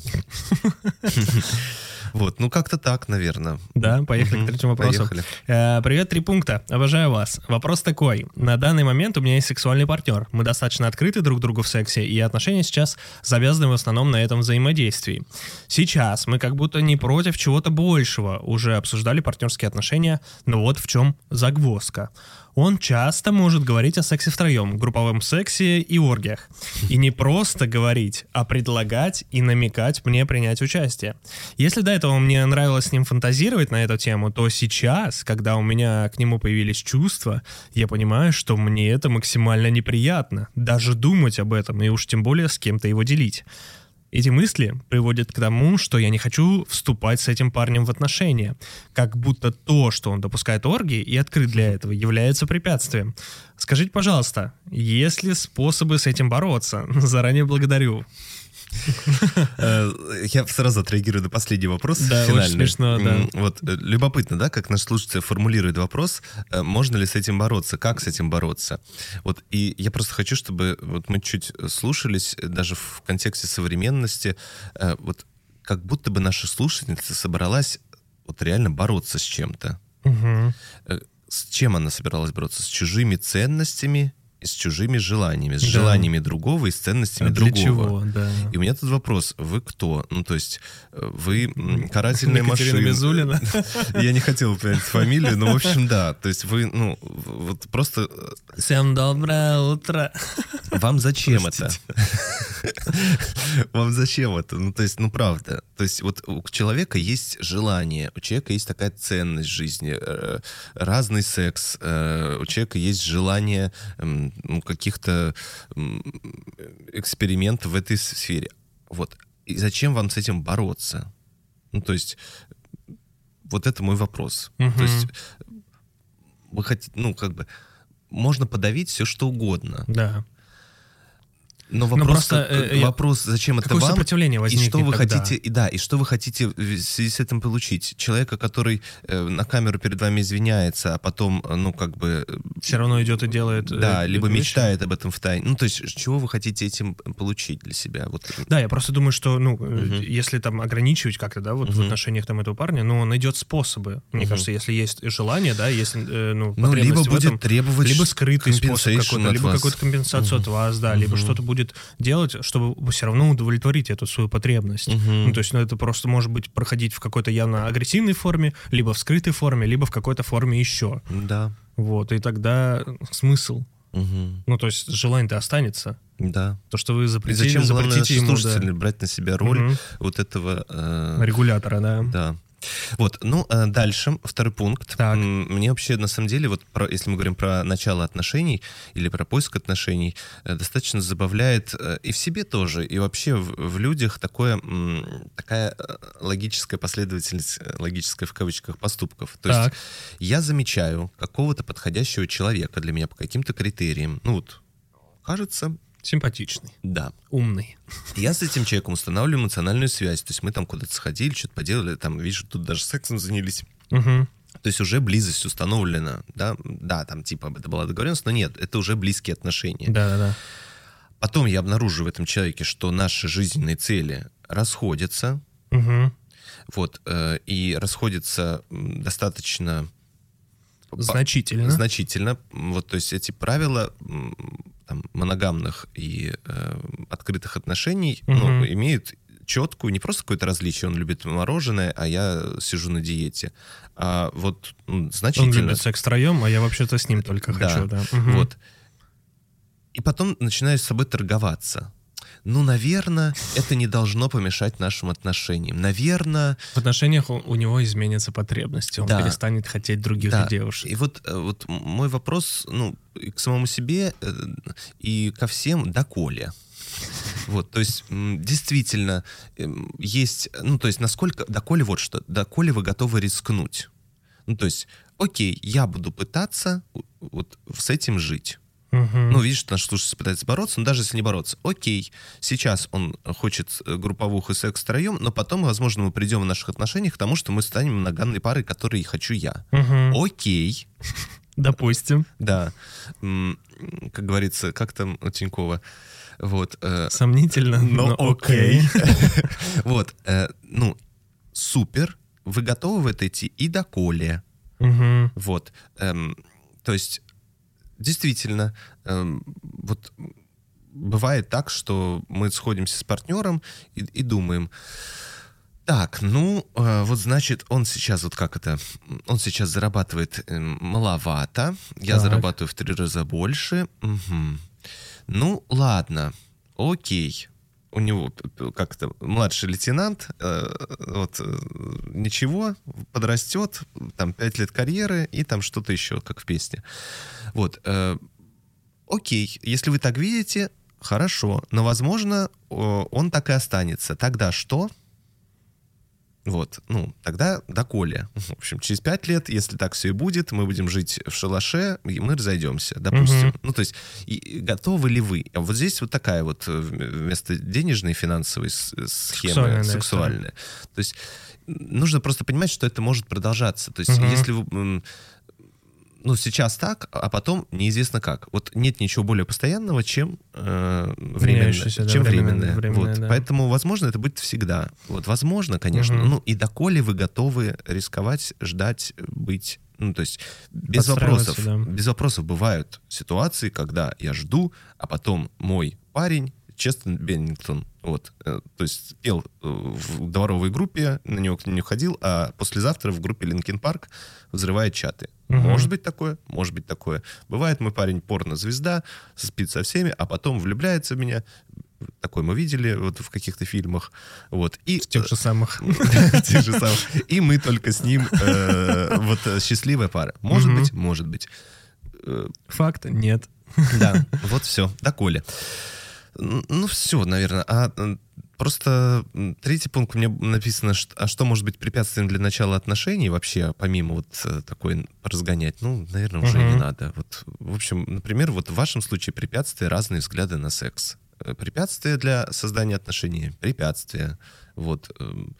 Вот, ну как-то так, наверное. Да, поехали к третьему вопросу. Привет, 3 пункта. Обожаю вас. Вопрос такой. На данный момент у меня есть сексуальный партнер. Мы достаточно открыты друг другу в сексе, и отношения сейчас завязаны в основном на этом взаимодействии. Сейчас мы как будто не против чего-то большего. Уже обсуждали партнерские отношения, но вот в чем загвоздка. Он часто может говорить о сексе втроем, групповом сексе и оргиях. И не просто говорить, а предлагать и намекать мне принять участие. Если до этого мне нравилось с ним фантазировать на эту тему, то сейчас, когда у меня к нему появились чувства, я понимаю, что мне это максимально неприятно. Даже думать об этом, и уж тем более с кем-то его делить. Эти мысли приводят к тому, что я не хочу вступать с этим парнем в отношения. Как будто то, что он допускает оргии и открыт для этого, является препятствием. Скажите, пожалуйста, есть ли способы с этим бороться? Заранее благодарю. Я сразу отреагирую на последний вопрос. Да, финальный. очень смешно, да. Вот любопытно, да, как наш слушатель формулирует вопрос, можно ли с этим бороться, как с этим бороться. Вот, и я просто хочу, чтобы вот мы чуть слушались, даже в контексте современности, вот как будто бы наша слушательница собралась вот реально бороться с чем-то. С чем она собиралась бороться? С чужими ценностями и с чужими желаниями, с желаниями другого и с ценностями другого. Для чего, да. И у меня тут вопрос, вы кто? Ну, то есть, вы карательная машина. Екатерина Мизулина. Я не хотел понять фамилию, но, в общем, да. То есть, вы, ну, вот просто... Всем доброе утро. Вам зачем это? Вам зачем это? Ну, то есть, ну, правда. То есть, вот у человека есть желание, у человека есть такая ценность в жизни, разный секс, у человека есть желание каких-то экспериментов в этой сфере. Вот. И зачем вам с этим бороться? Ну, то есть, вот это мой вопрос. То есть, вы хотите, ну, как бы, можно подавить все, что угодно. Да. Но вопрос, просто, вопрос, зачем это какое вам? сопротивление возникнет И что вы тогда? хотите, и что вы хотите в связи с этим получить? Человека, который на камеру перед вами извиняется, а потом, Все равно идет и делает... Да, либо вещи? мечтает об этом втайне. Ну, то есть, чего вы хотите этим получить для себя? Вот. Да, я просто думаю, что, если там ограничивать как-то, да, вот в отношениях там этого парня, он найдет способы. Мне кажется, если есть желание, да, если, потребность либо в будет этом, требовать либо скрытый способ compensation какой-то, от либо вас. какую-то компенсацию от вас, да, либо что-то будет делать, чтобы все равно удовлетворить эту свою потребность. То есть, это просто может быть проходить в какой-то явно агрессивной форме, либо в скрытой форме, либо в какой-то форме еще. Да. Вот, и тогда смысл. То есть желание-то останется. Да. То, что вы И запретили, зачем, главное, запретите ему, слушателю брать на себя роль вот этого... регулятора, да. Да. Вот, дальше, второй пункт. Так. Мне вообще, на самом деле, если мы говорим про начало отношений или про поиск отношений, достаточно забавляет и в себе тоже, и вообще в людях такая логическая последовательность, логическая в кавычках, поступков. То есть я замечаю какого-то подходящего человека для меня по каким-то критериям. Кажется... Симпатичный. Да. Умный. Я с этим человеком устанавливаю эмоциональную связь. То есть мы там куда-то сходили, что-то поделали, там, видишь, тут даже сексом занялись. То есть уже близость установлена, да? Да, там типа это была договоренность, но нет, это уже близкие отношения. Да. Потом я обнаруживаю в этом человеке, что наши жизненные цели расходятся. Вот, и расходятся достаточно... Значительно. Вот, то есть эти правила моногамных и открытых отношений имеют четкую, не просто какое-то различие, он любит мороженое, а я сижу на диете, а вот значительно... Он любит секс втроем, а я вообще-то с ним только хочу, да. Вот. И потом начинаю с собой торговаться. Наверное, это не должно помешать нашим отношениям. Наверное... В отношениях у него изменятся потребности, он перестанет хотеть других девушек. И вот мой вопрос, и к самому себе, и ко всем, доколе. Вот, то есть, действительно, есть... то есть, доколе доколе вы готовы рискнуть. То есть, окей, я буду пытаться вот с этим жить. Видишь, наш слушатель пытается бороться, но даже если не бороться, окей, сейчас он хочет групповуху и секс втроем, но потом, возможно, мы придем в наших отношениях к тому, что мы станем моногамной парой, которой хочу я. Окей. Допустим. Да. Как говорится, как там у Тинькова? Вот. Сомнительно, но окей. Вот. Супер. Вы готовы в это идти и доколе. Вот. То есть действительно, вот бывает так, что мы сходимся с партнером и думаем, так, вот значит, он сейчас, он сейчас зарабатывает маловато, я зарабатываю в 3 раза больше, ладно, окей. У него как-то младший лейтенант, ничего, подрастет, там 5 лет карьеры и там что-то еще, как в песне. Вот, окей, если вы так видите, хорошо, но, возможно, он так и останется. Тогда что? Вот, тогда доколе. В общем, через 5 лет, если так все и будет, мы будем жить в шалаше, и мы разойдемся, допустим. То есть, готовы ли вы? А вот здесь вот такая вот вместо денежной финансовой схемы сексуальная. То есть, нужно просто понимать, что это может продолжаться. То есть, если вы... сейчас так, а потом неизвестно как. Вот нет ничего более постоянного, чем временное. Вот. Да. Поэтому, возможно, это будет всегда. Вот, возможно, конечно. И доколе вы готовы рисковать, ждать, быть... то есть без вопросов. Да. Без вопросов бывают ситуации, когда я жду, а потом мой парень, Честер Беннингтон, то есть пел в дворовой группе, на него не ходил, а послезавтра в группе Linkin Park взрывает чаты. Может быть такое, может быть такое. Бывает, мой парень порно-звезда, спит со всеми, а потом влюбляется в меня. Такое мы видели вот в каких-то фильмах. Вот. И, в тех же самых. И мы только с ним счастливая пара. Может быть, может быть. Факт нет. Да, вот все, доколе. Все, наверное. Просто третий пункт, у меня написано, что может быть препятствием для начала отношений вообще, помимо вот такой разгонять, наверное, уже не надо. Вот, в общем, например, вот в вашем случае препятствие — разные взгляды на секс. препятствие для создания отношений, препятствие. Вот.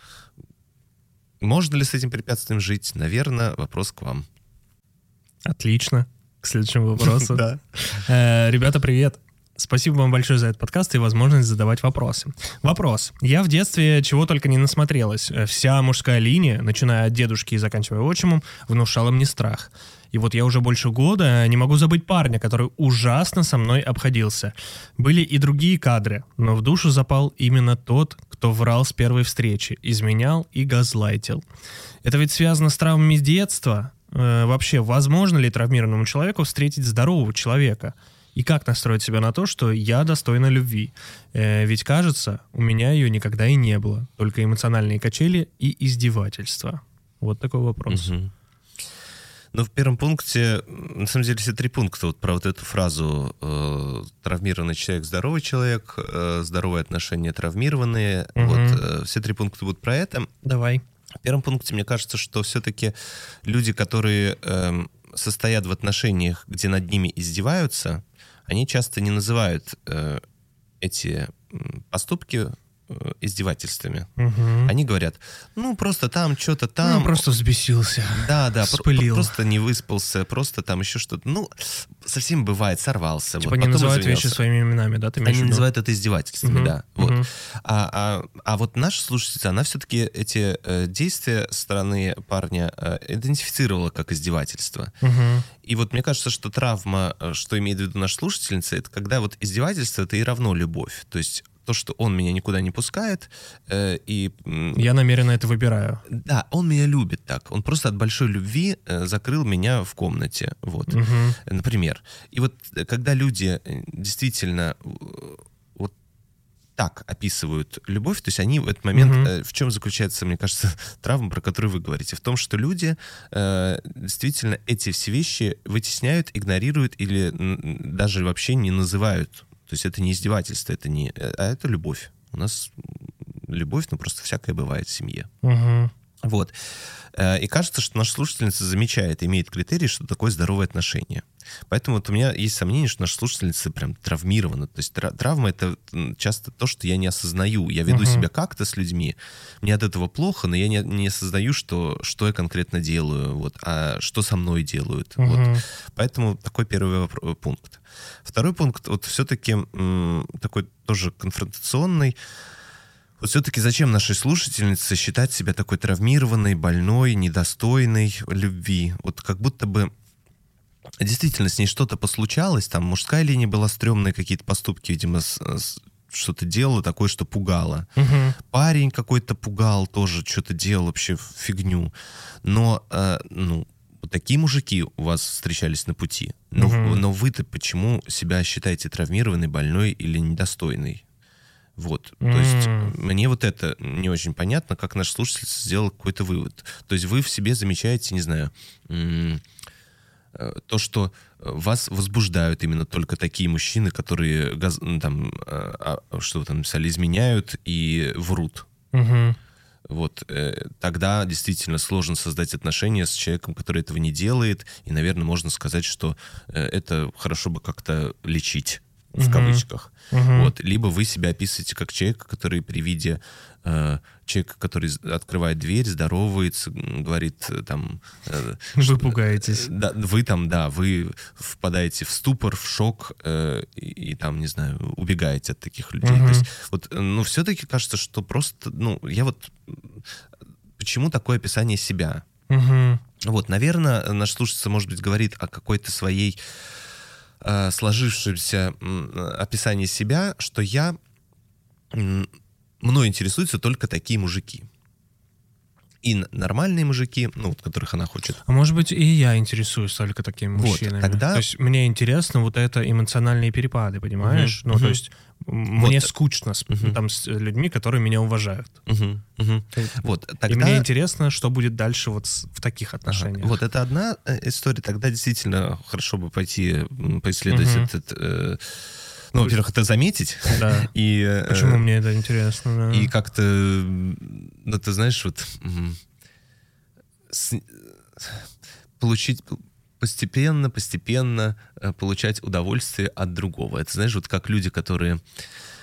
Можно ли с этим препятствием жить? Наверное, вопрос к вам. Отлично. К следующему вопросу. Да. Ребята, привет. Спасибо вам большое за этот подкаст и возможность задавать вопросы. Вопрос. Я в детстве чего только не насмотрелась. Вся мужская линия, начиная от дедушки и заканчивая отчимом, внушала мне страх. И вот я уже больше года не могу забыть парня, который ужасно со мной обходился. Были и другие кадры, но в душу запал именно тот, кто врал с первой встречи, изменял и газлайтил. Это ведь связано с травмами с детства. Вообще, возможно ли травмированному человеку встретить здорового человека? И как настроить себя на то, что я достойна любви? Ведь, кажется, у меня ее никогда и не было. Только эмоциональные качели и издевательства. Вот такой вопрос. Угу. Ну, в первом пункте, на самом деле, все 3 пункта вот про вот эту фразу «травмированный человек, здоровый человек», «здоровые отношения, травмированные». Угу. Вот, все 3 пункта будут про это. Давай. В первом пункте, мне кажется, что все-таки люди, которые состоят в отношениях, где над ними издеваются, они часто не называют эти поступки издевательствами. Угу. Они говорят, ну, просто там, что-то там. Ну, просто взбесился. Да, вспылил. Просто не выспался, просто там еще что-то. Ну, совсем бывает, сорвался. Типа вот, не потом называют извинялся. вещи своими именами, да? Ты имеешь в Они виду? называют это издевательствами, да. Вот. Мгм. А вот наша слушательница, она все-таки эти действия со стороны парня идентифицировала как издевательство. Мгм. И вот мне кажется, что травма, что имеет в виду наша слушательница, это когда вот издевательство — это и равно любовь. То есть то, что он меня никуда не пускает, Я намеренно это выбираю. да, он меня любит так. Он просто от большой любви закрыл меня в комнате, вот, Мгм. например. И вот когда люди действительно вот так описывают любовь, то есть они в этот момент... Мгм. В чем заключается, мне кажется, травма, про которую вы говорите? В том, что люди действительно эти все вещи вытесняют, игнорируют или даже вообще не называют. То есть это не издевательство, это не... А это любовь. У нас любовь, ну просто всякое бывает в семье. Мгм. Вот. И кажется, что наша слушательница замечает, имеет критерии, что такое здоровое отношение. Поэтому вот у меня есть сомнение, что наша слушательница прям травмирована. То есть травма — это часто то, что я не осознаю. Я веду себя как-то с людьми, мне от этого плохо, но я не осознаю, что я конкретно делаю, вот, а что со мной делают. Мгм. Вот. Поэтому такой первый пункт. Второй пункт, вот все-таки такой тоже конфронтационный. Вот все-таки зачем нашей слушательнице считать себя такой травмированной, больной, недостойной любви? Вот как будто бы действительно с ней что-то послучалось, там мужская линия была стрёмная, какие-то поступки, видимо, что-то делала такое, что пугало. Мгм. Парень какой-то пугал, тоже что-то делал вообще фигню. Но, вот такие мужики у вас встречались на пути. Но вы-то почему себя считаете травмированной, больной или недостойной? Вот, то есть мне вот это не очень понятно, как наш слушатель сделал какой-то вывод. То есть вы в себе замечаете, не знаю, то, что вас возбуждают именно только такие мужчины, которые там, что вы там написали, изменяют и врут. Мгм. Вот, тогда действительно сложно создать отношения с человеком, который этого не делает, и, наверное, можно сказать, что это хорошо бы как-то лечить. В Мгм. кавычках. Мгм. Вот. Либо вы себя описываете как человека, который при виде человека, который открывает дверь, здоровается, говорит там... Вы пугаетесь. Да, вы там, да, вы впадаете в ступор, в шок и там, не знаю, убегаете от таких людей. Мгм. То есть, вот, ну, все-таки кажется, что просто, я вот... Почему такое описание себя? Мгм. Вот, наверное, наш слушатель, может быть, говорит о какой-то своей сложившемся описании себя, что мной интересуются только такие мужики. И нормальные мужики, вот которых она хочет. А может быть, и я интересуюсь только такими Вот, мужчинами. тогда- То есть мне интересно вот это эмоциональные перепады, понимаешь? Мгм, Ну, то мгм. есть мне Вот. скучно с людьми, которые меня уважают. Мгм, мгм. Вот, И тогда... мне интересно, что будет дальше вот в таких отношениях. Вот это одна история. Тогда действительно хорошо бы пойти поисследовать Мгм. этот... во-первых, это заметить. Да. И, Почему мне это интересно? Да. И как-то, ты знаешь, вот получить постепенно получать удовольствие от другого. Это, знаешь, вот как люди, которые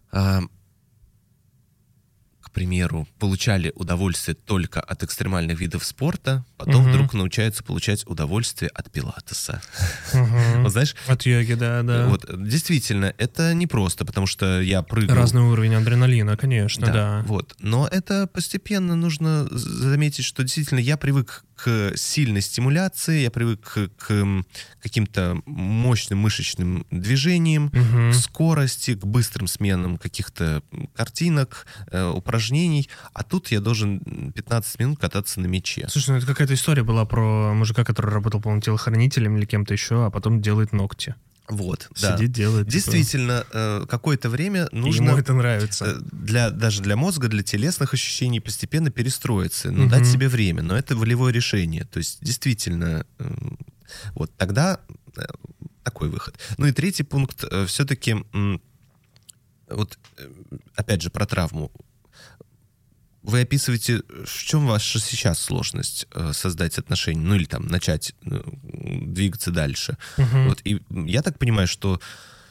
к примеру, получали удовольствие только от экстремальных видов спорта, потом вдруг научаются получать удовольствие от пилатеса. Вот знаешь? От йоги, да. Вот, действительно, это непросто, потому что я прыгаю... Разный уровень адреналина, конечно, да. Вот. Но это постепенно нужно заметить, что действительно я привык к сильной стимуляции, я привык к каким-то мощным мышечным движениям, к скорости, к быстрым сменам каких-то картинок, упражнений, а тут я должен 15 минут кататься на мече. Слушай, ну это какая-то история была про мужика, который работал, по-моему, телохранителем или кем-то еще, а потом делает ногти. Вот, да. Сидит, делает. Действительно, какое-то время нужно... Ему это нравится. Даже для мозга, для телесных ощущений постепенно перестроиться, дать себе время. Но это волевое решение. То есть, действительно, вот тогда такой выход. Ну и третий пункт. Все-таки, вот опять же, про травму. Вы описываете, в чем ваша сейчас сложность создать отношения, ну или там начать двигаться дальше. Вот, и я так понимаю, что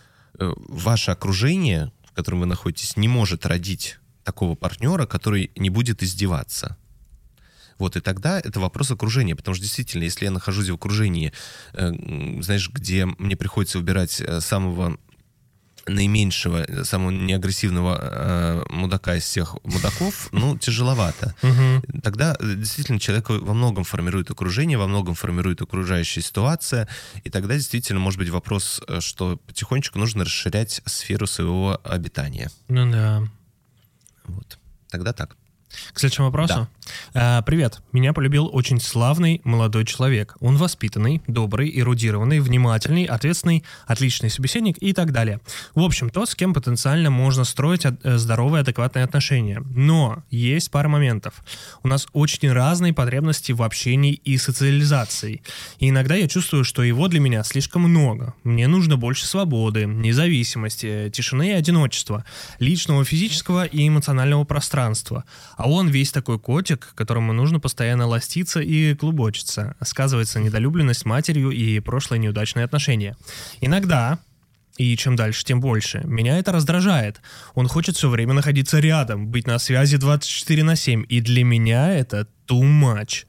ваше окружение, в котором вы находитесь, не может родить такого партнера, который не будет издеваться. Вот, и тогда это вопрос окружения, потому что действительно, если я нахожусь в окружении, знаешь, где мне приходится выбирать самого наименьшего, самого неагрессивного мудака из всех мудаков, ну, тяжеловато. Тогда действительно человек во многом формирует окружение, во многом формирует окружающая ситуация, и тогда действительно может быть вопрос, что потихонечку нужно расширять сферу своего обитания. Ну да. Вот. Тогда так. К следующему вопросу. Да. Привет. Меня полюбил очень славный молодой человек. Он воспитанный, добрый, эрудированный, внимательный, ответственный, отличный собеседник и так далее. В общем, тот, с кем потенциально можно строить здоровые, адекватные отношения. Но есть пара моментов. У нас очень разные потребности в общении и социализации. И иногда я чувствую, что его для меня слишком много. Мне нужно больше свободы, независимости, тишины и одиночества, личного, физического и эмоционального пространства. А он весь такой котик, которому нужно постоянно ластиться и клубочиться. Сказывается недолюбленность матерью и прошлые неудачные отношения. Иногда, и чем дальше, тем больше, меня это раздражает. Он хочет все время находиться рядом, быть на связи 24/7, и для меня это too much.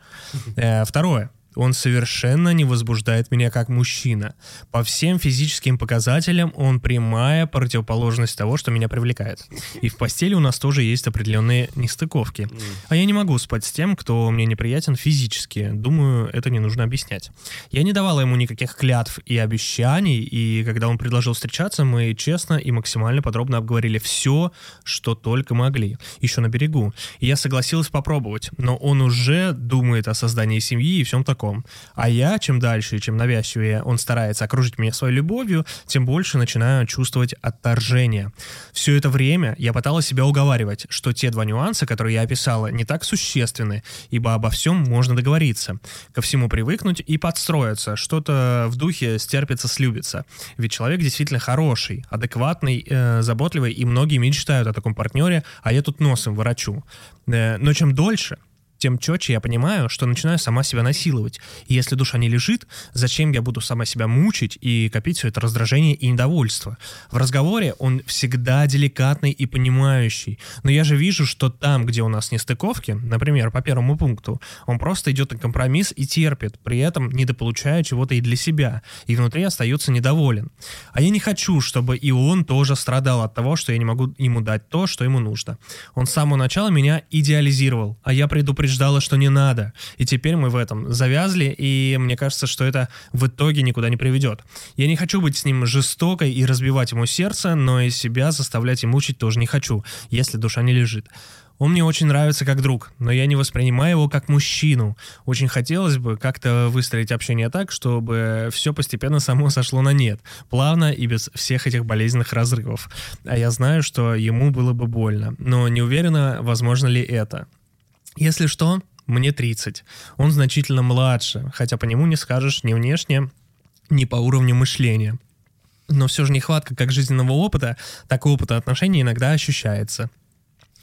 Второе. Он совершенно не возбуждает меня как мужчина. По всем физическим показателям он прямая противоположность того, что меня привлекает. И в постели у нас тоже есть определенные нестыковки. А я не могу спать с тем, кто мне неприятен физически. Думаю, это не нужно объяснять. Я не давала ему никаких клятв и обещаний, и когда он предложил встречаться, мы честно и максимально подробно обговорили все, что только могли. Еще на берегу. И я согласилась попробовать. Но он уже думает о создании семьи и всем таком. А я, чем дальше и чем навязчивее он старается окружить меня своей любовью, тем больше начинаю чувствовать отторжение. Все это время я пыталась себя уговаривать, что те два нюанса, которые я описала, не так существенны, ибо обо всем можно договориться. Ко всему привыкнуть и подстроиться, что-то в духе стерпится-слюбится. Ведь человек действительно хороший, адекватный, заботливый, и многие мечтают о таком партнере, а я тут носом ворочу. Но чем дольше, тем четче я понимаю, что начинаю сама себя насиловать. И если душа не лежит, зачем я буду сама себя мучить и копить все это раздражение и недовольство? В разговоре он всегда деликатный и понимающий. Но я же вижу, что там, где у нас нестыковки, например, по первому пункту, он просто идет на компромисс и терпит, при этом недополучая чего-то и для себя, и внутри остается недоволен. А я не хочу, чтобы и он тоже страдал от того, что я не могу ему дать то, что ему нужно. Он с самого начала меня идеализировал, а я предупреждала, что не надо. И теперь мы в этом завязли, и мне кажется, что это в итоге никуда не приведет. Я не хочу быть с ним жестокой и разбивать ему сердце, но и себя заставлять и мучить тоже не хочу, если душа не лежит. Он мне очень нравится как друг, но я не воспринимаю его как мужчину. Очень хотелось бы как-то выстроить общение так, чтобы все постепенно само сошло на нет, плавно и без всех этих болезненных разрывов. А я знаю, что ему было бы больно, но не уверена, возможно ли это. Если что, мне 30. Он значительно младше, хотя по нему не скажешь ни внешне, ни по уровню мышления. Но все же нехватка как жизненного опыта, так и опыта отношений иногда ощущается.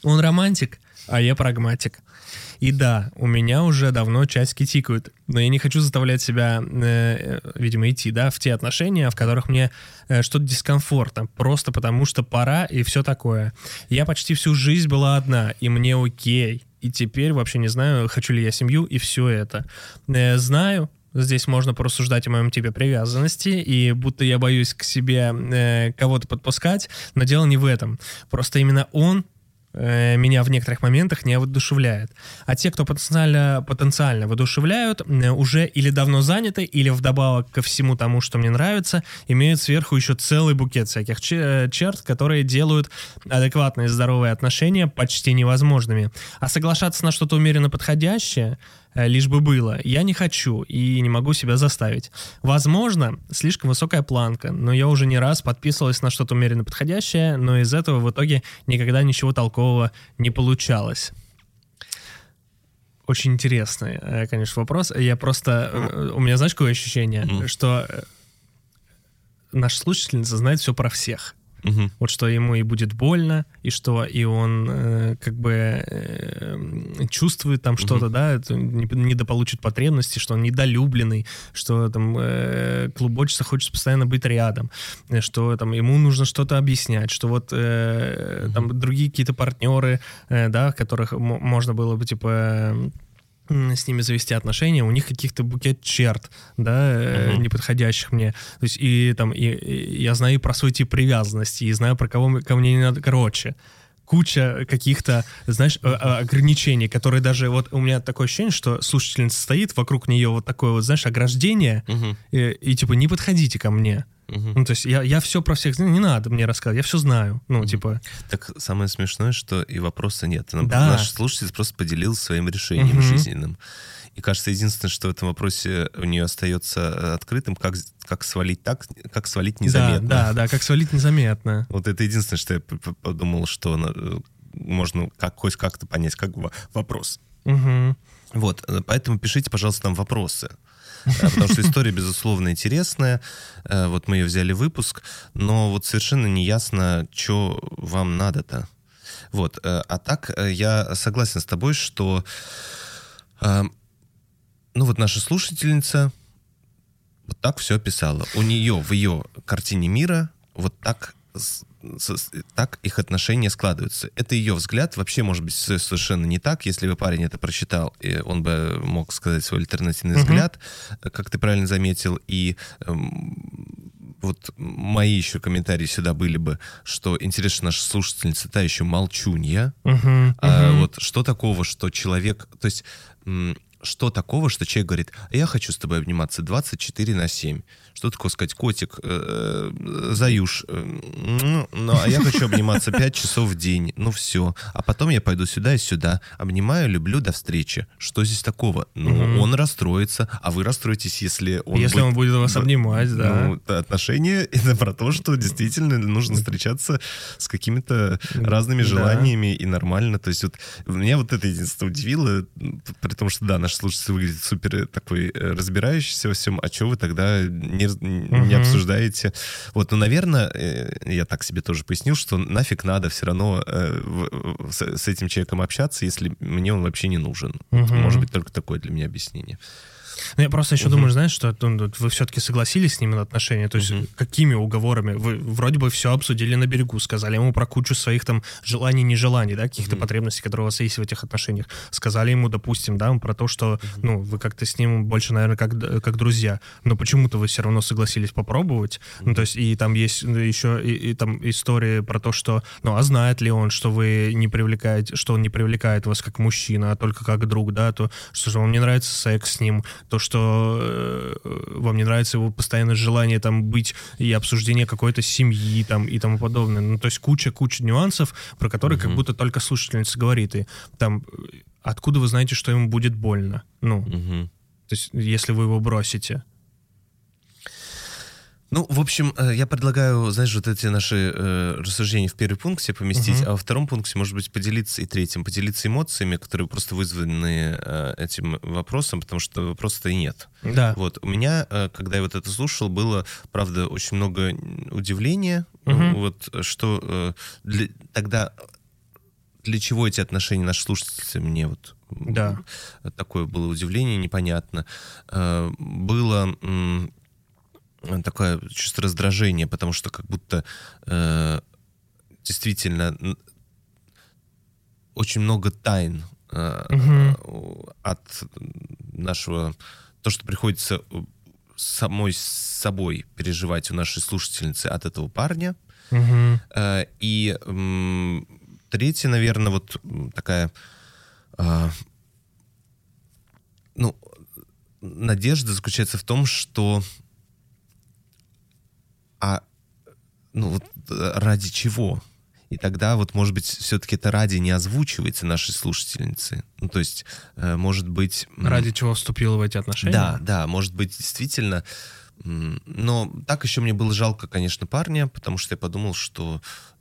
Он романтик, а я прагматик. И да, у меня уже давно часики тикают, но я не хочу заставлять себя, видимо, идти, да, в те отношения, в которых мне что-то дискомфортно, просто потому что пора и все такое. Я почти всю жизнь была одна, и мне окей. И теперь вообще не знаю, хочу ли я семью, и все это. Знаю, здесь можно порассуждать о моем типе привязанности, и будто я боюсь к себе кого-то подпускать, но дело не в этом. Просто именно он меня в некоторых моментах не воодушевляет. А те, кто потенциально воодушевляют, уже или давно заняты, или вдобавок ко всему тому, что мне нравится, имеют сверху еще целый букет всяких черт, которые делают адекватные здоровые отношения почти невозможными. А соглашаться на что-то умеренно подходящее, лишь бы было, я не хочу и не могу себя заставить. Возможно, слишком высокая планка, но я уже не раз подписывалась на что-то умеренно подходящее, но из этого в итоге никогда ничего толкового не получалось. Очень интересный, конечно, вопрос. Я просто... У меня, знаешь, какое ощущение? Что наша слушательница знает все про всех. Вот что ему и будет больно, и что и он чувствует там что-то, да, недополучит потребности, что он недолюбленный, что там клубочется, хочет постоянно быть рядом, что там ему нужно что-то объяснять, что вот там другие какие-то партнеры, да, которых можно было бы типа с ними завести отношения, у них каких-то букет черт, да, неподходящих мне. То есть и там и я знаю про свой тип привязанности, и знаю про кого ко мне не надо. Короче, куча каких-то, знаешь, ограничений, которые даже... Вот у меня такое ощущение, что слушательница стоит, вокруг нее вот такое вот, знаешь, ограждение, и типа не подходите ко мне. Ну, то есть я все про всех знаю, не надо мне рассказывать, я все знаю, ну, типа... Так самое смешное, что и вопроса нет. Наш слушатель просто поделился своим решением жизненным. И кажется, единственное, что в этом вопросе у нее остается открытым, как свалить так, как свалить незаметно. Да, как свалить незаметно. Вот это единственное, что я подумал, что можно хоть как-то понять, как вопрос. Вот, поэтому пишите, пожалуйста, нам вопросы. Потому что история, безусловно, интересная. Вот мы ее взяли в выпуск, но вот совершенно не ясно, что вам надо-то. Вот. А так, я согласен с тобой, что вот наша слушательница вот так все описала. У нее в ее картине мира вот так их отношения складываются. Это ее взгляд. Вообще, может быть, совершенно не так. Если бы парень это прочитал, он бы мог сказать свой альтернативный взгляд, как ты правильно заметил. И вот мои еще комментарии сюда были бы, что интересно, наша слушательница та еще молчунья. Вот что такого, что человек... То есть... Что такого, что человек говорит, а я хочу с тобой обниматься 24/7. Что такое сказать, котик, заюш, а я хочу обниматься 5 часов в день. Ну все. А потом я пойду сюда и сюда. Обнимаю, люблю, до встречи. Что здесь такого? Он расстроится, а вы расстроитесь, если он будет вас обнимать, да. Отношения — это про то, что действительно нужно встречаться с какими-то разными желаниями и нормально. То есть вот меня вот это единственное удивило, при том, что да, наш слушатель выглядит супер такой разбирающийся во всем, а что вы тогда не обсуждаете? Вот, наверное, я так себе тоже пояснил, что нафиг надо все равно с этим человеком общаться, если мне он вообще не нужен. Вот, может быть, только такое для меня объяснение. Ну, я просто еще думаю, знаешь, что вы все-таки согласились с ним на отношения, то есть какими уговорами? Вы вроде бы все обсудили на берегу, сказали ему про кучу своих там желаний, нежеланий, да, каких-то потребностей, которые у вас есть в этих отношениях. Сказали ему, допустим, да, про то, что, вы как-то с ним больше, наверное, как друзья, но почему-то вы все равно согласились попробовать. Ну, то есть и там есть еще и там истории про то, что, а знает ли он, что вы не привлекаете, что он не привлекает вас как мужчина, а только как друг, да, то, что вам не нравится секс с ним, то, что вам не нравится его постоянное желание там быть и обсуждение какой-то семьи там и тому подобное. Ну, то есть куча нюансов, про которые как будто только слушательница говорит. И там, откуда вы знаете, что ему будет больно? То есть, если вы его бросите. Ну, в общем, я предлагаю, знаешь, вот эти наши рассуждения в первый пункт себе поместить, а во втором пункте, может быть, поделиться, и третьем, поделиться эмоциями, которые просто вызваны этим вопросом, потому что вопроса-то и нет. Да. Вот, у меня, когда я вот это слушал, было, правда, очень много удивления, вот, что тогда... для чего эти отношения наши слушатели, мне вот Да. такое было удивление, непонятно. Было такое чувство раздражения, потому что как будто действительно очень много тайн от нашего... То, что приходится самой с собой переживать у нашей слушательницы от этого парня. И третье, наверное, вот такая... надежда заключается в том, что ради чего? И тогда вот, может быть, все-таки это ради не озвучивается нашей слушательнице. Ну, то есть, может быть... Ради чего вступила в эти отношения? Да, может быть, действительно... Но так еще мне было жалко, конечно, парня, потому что я подумал, что...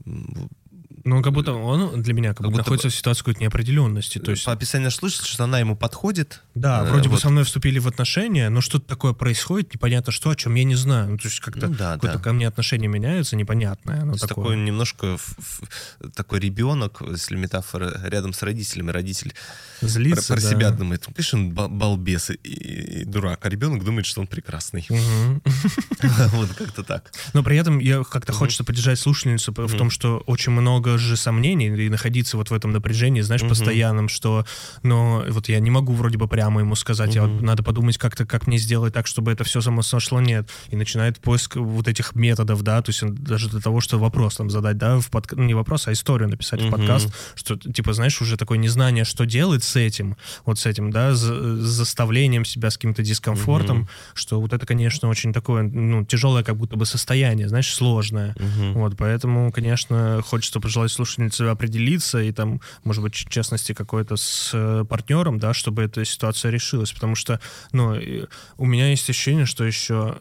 Ну, как будто он для меня как будто находится в ситуации какой-то неопределенности. То есть... По описанию нашей слушательницы, что она ему подходит. Да, вроде бы со мной вступили в отношения, но что-то такое происходит, непонятно что, о чем я не знаю. Ну, то есть как-то какое-то ко мне отношение меняется, непонятное. То есть такой немножко такой ребенок, если метафора, рядом с родителями, родитель злится, про себя думает, конечно, он балбес и дурак, а ребенок думает, что он прекрасный. Вот как-то так. Но при этом я как-то хочется поддержать слушательницу в том, что очень много же сомнений и находиться вот в этом напряжении, знаешь, постоянном, что, вот я не могу вроде бы прямо ему сказать, надо подумать как-то, как мне сделать так, чтобы это все само сошло, нет. И начинает поиск вот этих методов, да, то есть даже до того, что вопрос там задать, да, не вопрос, а историю написать в подкаст, что, типа, знаешь, уже такое незнание, что делать с этим, да, с заставлением себя, с каким-то дискомфортом, что вот это, конечно, очень такое, тяжелое как будто бы состояние, знаешь, сложное. Вот, поэтому, конечно, хочется пожелать слушательнице определиться и там, может быть, в частности, какой-то с партнером, да, чтобы эта ситуация решилась, потому что, у меня есть ощущение, что еще,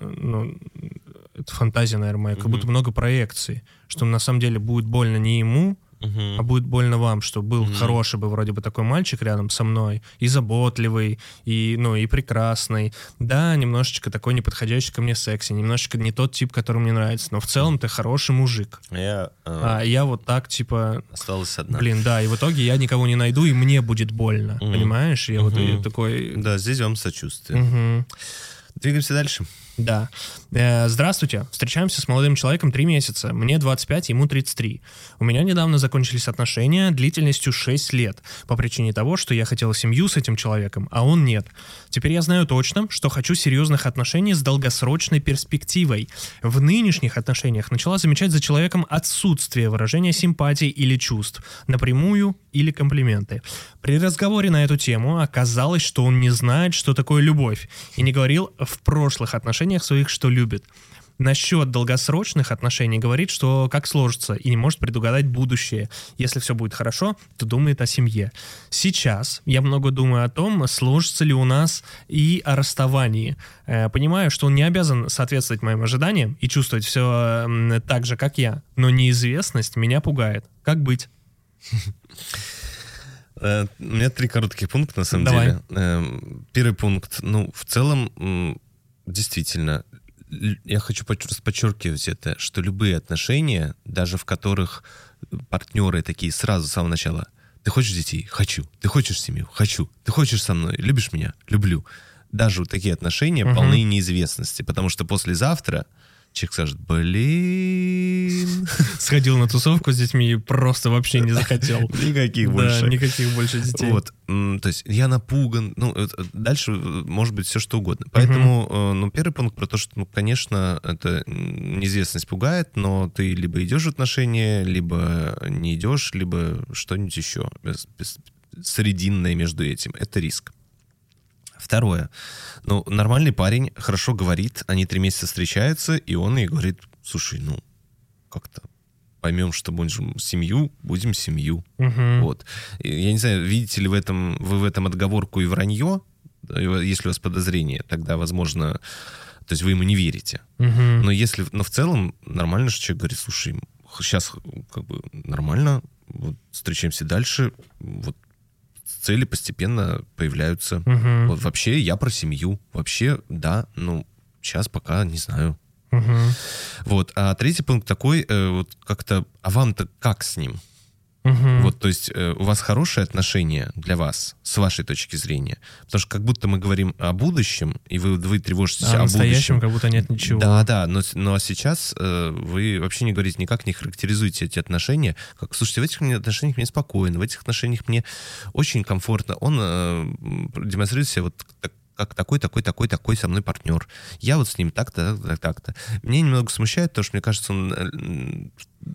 это фантазия, наверное, моя, как будто много проекций, что на самом деле будет больно не ему, а будет больно вам, что был хороший бы вроде бы такой мальчик рядом со мной, и заботливый, и прекрасный. Да, немножечко такой неподходящий ко мне секси, немножечко не тот тип, который мне нравится, но в целом ты хороший мужик. А я вот так, типа... Осталась одна. Блин, да, и в итоге я никого не найду, и мне будет больно, понимаешь? Я вот такой... Да, здесь вам сочувствие. Двигаемся дальше. Да. Здравствуйте. Встречаемся с молодым человеком 3 месяца. Мне 25, ему 33. У меня недавно закончились отношения длительностью 6 лет по причине того, что я хотела семью с этим человеком, а он нет. Теперь я знаю точно, что хочу серьезных отношений с долгосрочной перспективой. В нынешних отношениях начала замечать за человеком отсутствие выражения симпатий или чувств, напрямую или комплименты. При разговоре на эту тему оказалось, что он не знает, что такое любовь, и не говорил в прошлых отношениях своих, что любит. Насчет долгосрочных отношений говорит, что как сложится, и не может предугадать будущее. Если все будет хорошо, то думает о семье. Сейчас я много думаю о том, сложится ли у нас и о расставании. Понимаю, что он не обязан соответствовать моим ожиданиям и чувствовать все так же, как я, но неизвестность меня пугает. Как быть? У меня 3 коротких пункта, на самом деле. Первый пункт. В целом, действительно, я хочу подчеркивать это, что любые отношения, даже в которых партнеры такие сразу с самого начала: ты хочешь детей? Хочу. Ты хочешь семью? Хочу. Ты хочешь со мной? Любишь меня? Люблю. Даже вот такие отношения полны неизвестности, потому что послезавтра человек скажет: блин... Сходил на тусовку с детьми и просто вообще не захотел. Никаких больше. Да, никаких больше детей. Вот. То есть я напуган. Дальше может быть все что угодно. Поэтому, первый пункт про то, что, конечно, это неизвестность пугает, но ты либо идешь в отношения, либо не идешь, либо что-нибудь еще срединное между этим. Это риск. Второе. Нормальный парень хорошо говорит, они 3 месяца встречаются, и он ей говорит: слушай, как-то поймем, что будем семью, будем семью. Вот. Я не знаю, видите ли вы в этом отговорку и вранье, если у вас подозрение, тогда, возможно, то есть вы ему не верите. Но в целом нормально, что человек говорит: слушай, сейчас как бы нормально, вот, встречаемся дальше, вот, цели постепенно появляются. Вот, вообще я про семью. Вообще, да, сейчас пока не знаю. Вот. А третий пункт такой, вот как-то, а вам-то как с ним? Вот, то есть у вас хорошие отношения для вас, с вашей точки зрения. Потому что как будто мы говорим о будущем, и вы тревожитесь о настоящем будущем. как будто нет ничего. Да, но сейчас вы вообще не говорите, никак не характеризуете эти отношения. Как, слушайте, в этих отношениях мне спокойно, в этих отношениях мне очень комфортно. Он демонстрирует себя вот как такой со мной партнер. Я вот с ним так-то. Мне немного смущает то, что, мне кажется, он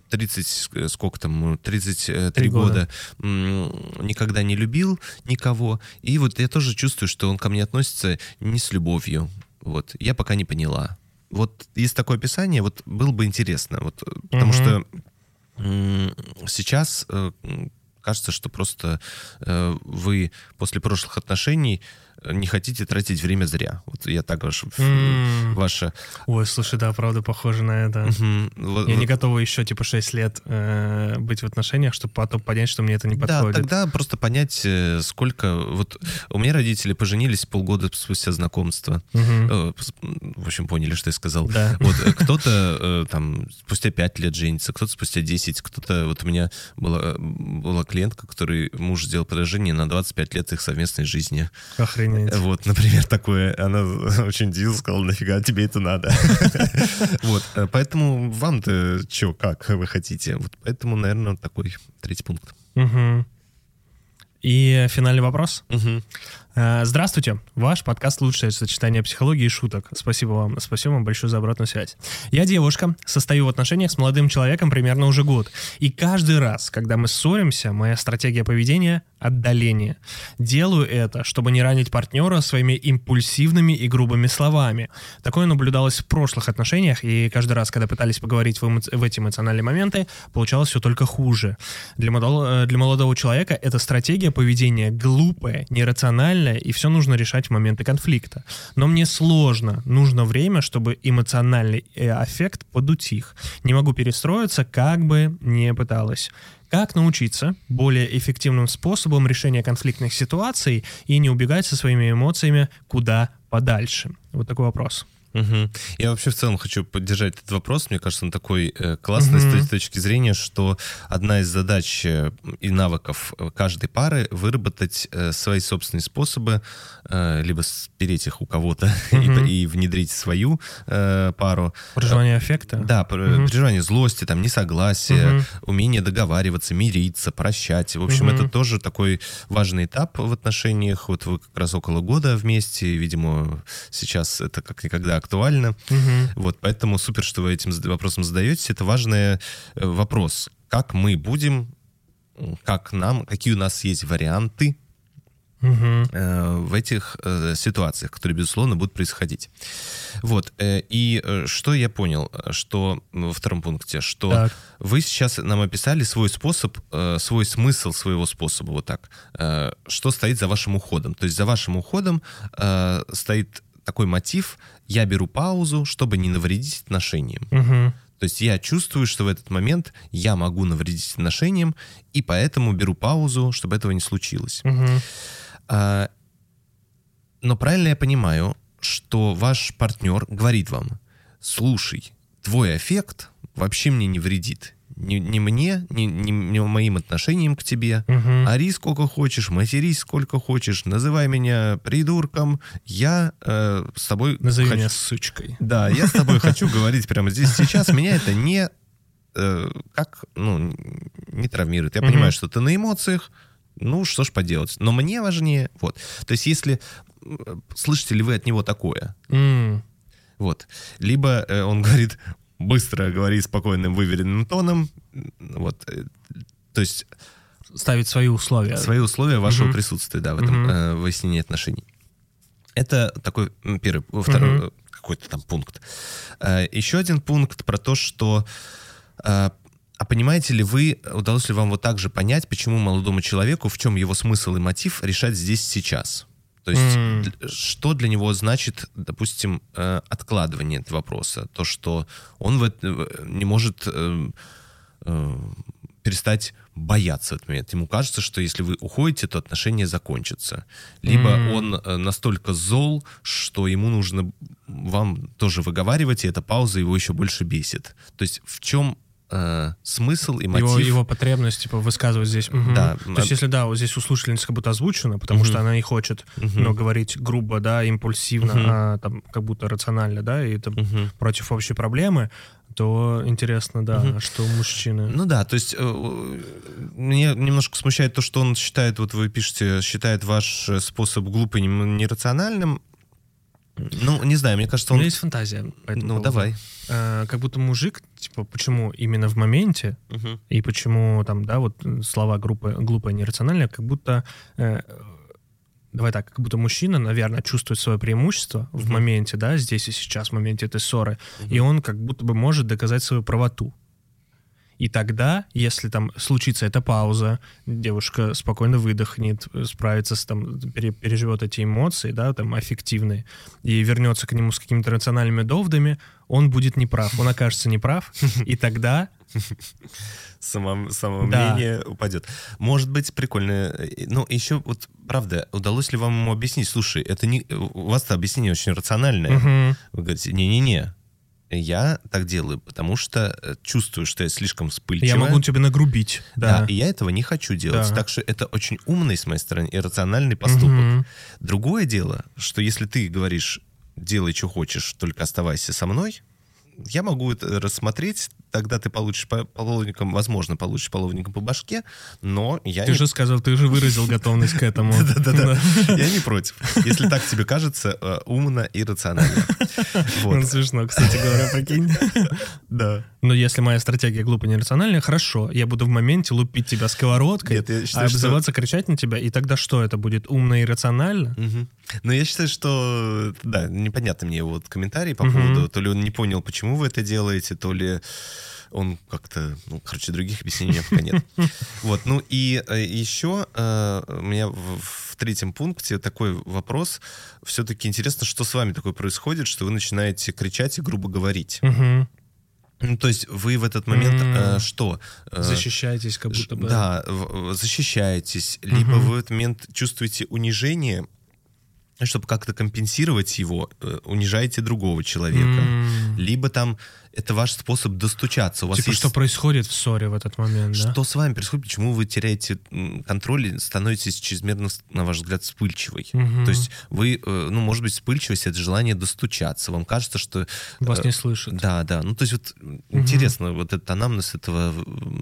33 года никогда не любил никого. И вот я тоже чувствую, что он ко мне относится не с любовью. Вот. Я пока не поняла. Вот есть такое описание, вот было бы интересно. Вот, потому что сейчас кажется, что просто вы после прошлых отношений не хотите тратить время зря. Вот я так ваша... Ой, слушай, да, правда, похоже на это. Я не готова еще, 6 лет быть в отношениях, чтобы потом понять, что мне это не подходит. Да, тогда просто понять, сколько... Вот у меня родители поженились полгода спустя знакомства. В общем, поняли, что я сказал. Да. Вот кто-то там спустя 5 лет женится, кто-то спустя 10, кто-то... Вот у меня была клиентка, которой муж сделал предложение на 25 лет их совместной жизни. Охренеть. Вот, например, такое. Она очень удивилась, сказала, нафига тебе это надо? Вот, поэтому вам-то что, как вы хотите? Вот поэтому, наверное, такой третий пункт. И финальный вопрос. Здравствуйте. Ваш подкаст «Лучшее сочетание психологии и шуток». Спасибо вам. Спасибо вам большое за обратную связь. Я девушка, состою в отношениях с молодым человеком примерно уже год. И каждый раз, когда мы ссоримся, моя стратегия поведения — отдаление. Делаю это, чтобы не ранить партнера своими импульсивными и грубыми словами. Такое наблюдалось в прошлых отношениях, и каждый раз, когда пытались поговорить в эти эмоциональные моменты, получалось все только хуже. Для молодого человека эта стратегия поведения глупая, нерациональная, и все нужно решать в моменты конфликта. Но мне сложно, нужно время, чтобы эмоциональный аффект подутих. Не могу перестроиться, как бы ни пыталась. Как научиться более эффективным способом решения конфликтных ситуаций и не убегать со своими эмоциями куда подальше? Вот такой вопрос. Я вообще в целом хочу поддержать этот вопрос. Мне кажется, он такой классный с той точки зрения, что одна из задач и навыков каждой пары — выработать свои собственные способы, либо спереть их у кого-то и внедрить в свою пару. Проживание аффекта? Да, переживание злости, там, несогласия, умение договариваться, мириться, прощать. В общем, это тоже такой важный этап в отношениях. Вот вы как раз около года вместе, и, видимо, сейчас это как никогда актуально. Вот, поэтому супер, что вы этим вопросом задаетесь. Это важный вопрос. Как мы будем, какие у нас есть варианты в этих ситуациях, которые, безусловно, будут происходить. Вот. И что я понял, что во втором пункте, что вы сейчас нам описали свой способ, свой смысл своего способа, вот так. Что стоит за вашим уходом. То есть за вашим уходом стоит такой мотив: я беру паузу, чтобы не навредить отношениям. То есть я чувствую, что в этот момент я могу навредить отношениям, и поэтому беру паузу, чтобы этого не случилось. Но правильно я понимаю, что ваш партнер говорит вам: слушай, твой аффект вообще мне не вредит. Ни мне, ни моим отношениям к тебе. Ори сколько хочешь, матерись сколько хочешь, называй меня придурком. Я с тобой... Назови меня сучкой. Да, я с тобой хочу говорить прямо здесь сейчас. Меня это не травмирует. Я понимаю, что ты на эмоциях. Ну, что ж поделать. Но мне важнее... Вот. То есть если... Слышите ли вы от него такое? Вот. Либо он говорит... Быстро говори спокойным, выверенным тоном. Вот. То есть... Ставить свои условия. Свои условия вашего присутствия, да, в этом выяснении отношений. Это такой первый, второй какой-то там пункт. Еще один пункт про то, что... А понимаете ли вы, удалось ли вам вот так же понять, почему молодому человеку, в чем его смысл и мотив решать здесь сейчас? То есть что для него значит, допустим, откладывание этого вопроса? То, что он не может перестать бояться в этот момент. Ему кажется, что если вы уходите, то отношения закончатся. Либо он настолько зол, что ему нужно вам тоже выговаривать, и эта пауза его еще больше бесит. То есть в чем смысл и мотив. Его потребность, типа, высказывать здесь. Мгм. Да. То есть, если, да, вот здесь у слушательницы как будто озвучено, потому что она не хочет, но говорить грубо, да, импульсивно, там, как будто рационально, да, и там против общей проблемы, то интересно, да, что мужчины... Ну да, то есть меня немножко смущает то, что он считает, вот вы пишете, считает ваш способ глупым, нерациональным. Ну, не знаю, мне кажется, У он... меня есть фантазия по этому поводу. давай. Как будто мужик, типа, почему именно в моменте, и почему там, да, вот слова глупая, нерациональная, как будто... Давай так, как будто мужчина, наверное, чувствует свое преимущество в моменте, да, здесь и сейчас, в моменте этой ссоры, и он как будто бы может доказать свою правоту. И тогда, если там случится эта пауза, девушка спокойно выдохнет, справится с там, переживет эти эмоции, да, там, аффективные, и вернется к нему с какими-то рациональными доводами, он будет неправ, он окажется неправ, и тогда... Самомнение упадет. Может быть, прикольно. Ну, еще вот, правда, удалось ли вам ему объяснить? Слушай, это не... У вас-то объяснение очень рациональное. Вы говорите, не-не-не, я так делаю, потому что чувствую, что я слишком вспыльчивая. Я могу тебе нагрубить. Да, и я этого не хочу делать. Да. Так что это очень умный, с моей стороны, и рациональный поступок. Другое дело, что если ты говоришь, делай, что хочешь, только оставайся со мной, я могу это рассмотреть, тогда ты получишь половником, возможно, получишь половником по башке, но я Ты же сказал, ты же выразил готовность к этому. Да-да-да. Я не против. Если так тебе кажется, умно и рационально. Ну, смешно, кстати говоря, прикинь. Да. Но если моя стратегия глупо нерациональная, хорошо, я буду в моменте лупить тебя сковородкой, Нет, я считаю, обзываться, кричать на тебя, и тогда что это будет? Умно и рационально? Но я считаю, что, да, непонятно мне вот комментарий по поводу, то ли он не понял, почему вы это делаете, то ли он как-то, ну, короче, других объяснений у меня пока нет. Вот, ну и еще у меня в третьем пункте такой вопрос. Все-таки интересно, что с вами такое происходит, что вы начинаете кричать и грубо говорить. Ну, то есть вы в этот момент что? Защищаетесь как будто бы. Да, защищаетесь, либо вы в этот момент чувствуете унижение, чтобы как-то компенсировать его, унижаете другого человека. Либо там это ваш способ достучаться. У вас типа, есть... что происходит в ссоре в этот момент, да? Что с вами происходит? Почему вы теряете контроль и становитесь чрезмерно, на ваш взгляд, вспыльчивой? То есть вы, ну, может быть, вспыльчивость — это желание достучаться. Вам кажется, что... Вас не слышат. Да, да. Ну, то есть вот интересно, вот этот анамнез этого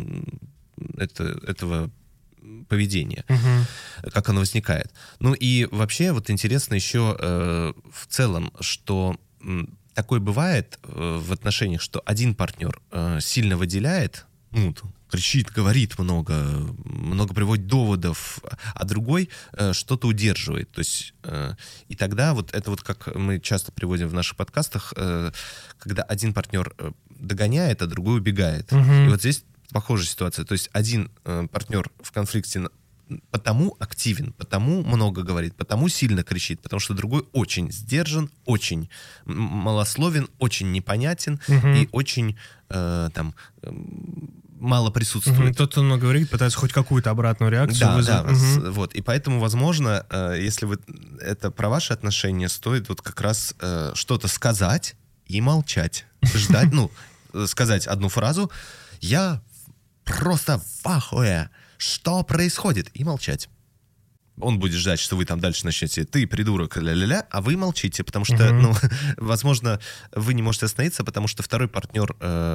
поведения, как оно возникает. Ну и вообще вот интересно еще в целом, что такое бывает в отношениях, что один партнер сильно выделяет, ну, кричит, говорит много приводит доводов, а другой что-то удерживает. То есть, и тогда вот это вот как мы часто приводим в наших подкастах, когда один партнер догоняет, а другой убегает. И вот здесь похожая ситуация. То есть один партнер в конфликте потому активен, потому много говорит, потому сильно кричит, потому что другой очень сдержан, очень малословен, очень непонятен и очень там мало присутствует. Тот, кто много говорит, пытается хоть какую-то обратную реакцию вызвать. Да, вот. И поэтому, возможно, если вы это про ваши отношения, стоит вот как раз что-то сказать и молчать. Ждать, ну, сказать одну фразу: «Я просто в ахуе! Что происходит?» И молчать. Он будет ждать, что вы там дальше начнете: «Ты придурок, ля-ля-ля», а вы молчите, потому что, ну, возможно, вы не можете остановиться, потому что второй партнер,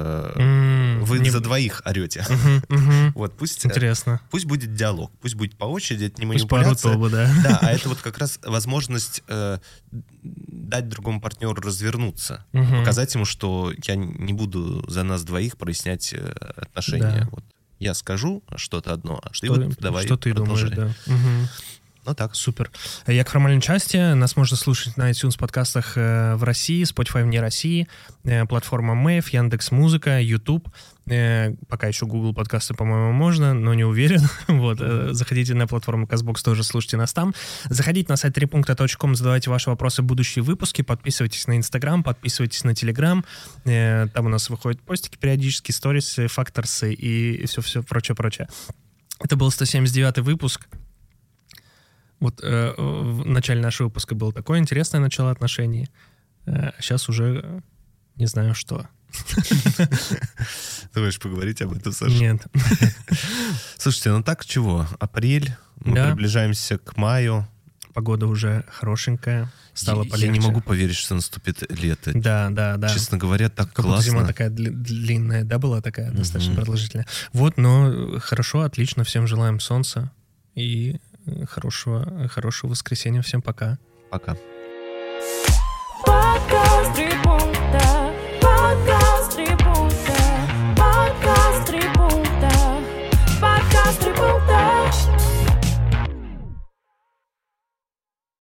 вы за двоих орете. Вот, пусть... Интересно. Пусть будет диалог, пусть будет по очереди, это не Пусть манипуляция. пару да. Да, а это вот как раз возможность дать другому партнеру развернуться, показать ему, что я не буду за нас двоих прояснять отношения. Да. Вот. Я скажу что-то одно, а ты Что, вот давай что ты думаешь, продолжай. да. Ну так. Супер. Я к формальной части. Нас можно слушать на iTunes подкастах в России, Spotify вне России, платформа Мэйв, Яндекс.Музыка, YouTube. Пока еще Google подкасты, по-моему, можно, но не уверен. Вот. Заходите на платформу Castbox, тоже слушайте нас там. Заходите на сайт tripunkta.com, задавайте ваши вопросы в будущие выпуски, подписывайтесь на Instagram, подписывайтесь на Telegram. Там у нас выходят постики периодически, сторисы, факторсы и все прочее. Это был 179-й выпуск. Вот в начале нашего выпуска было такое интересное начало отношений. Сейчас уже не знаю что. Думаешь поговорить об этом, Саша? Нет. Слушайте, ну так чего? Апрель, мы Да. приближаемся к маю. Погода уже хорошенькая, стало полегче. Я не могу поверить, что наступит лето. Да. Честно говоря, так Как будто зима классно. такая длинная, да, была такая, достаточно продолжительная. Вот, но хорошо, отлично, всем желаем солнца и хорошего воскресенья. Всем пока. Пока. Подкаст 3 пункта.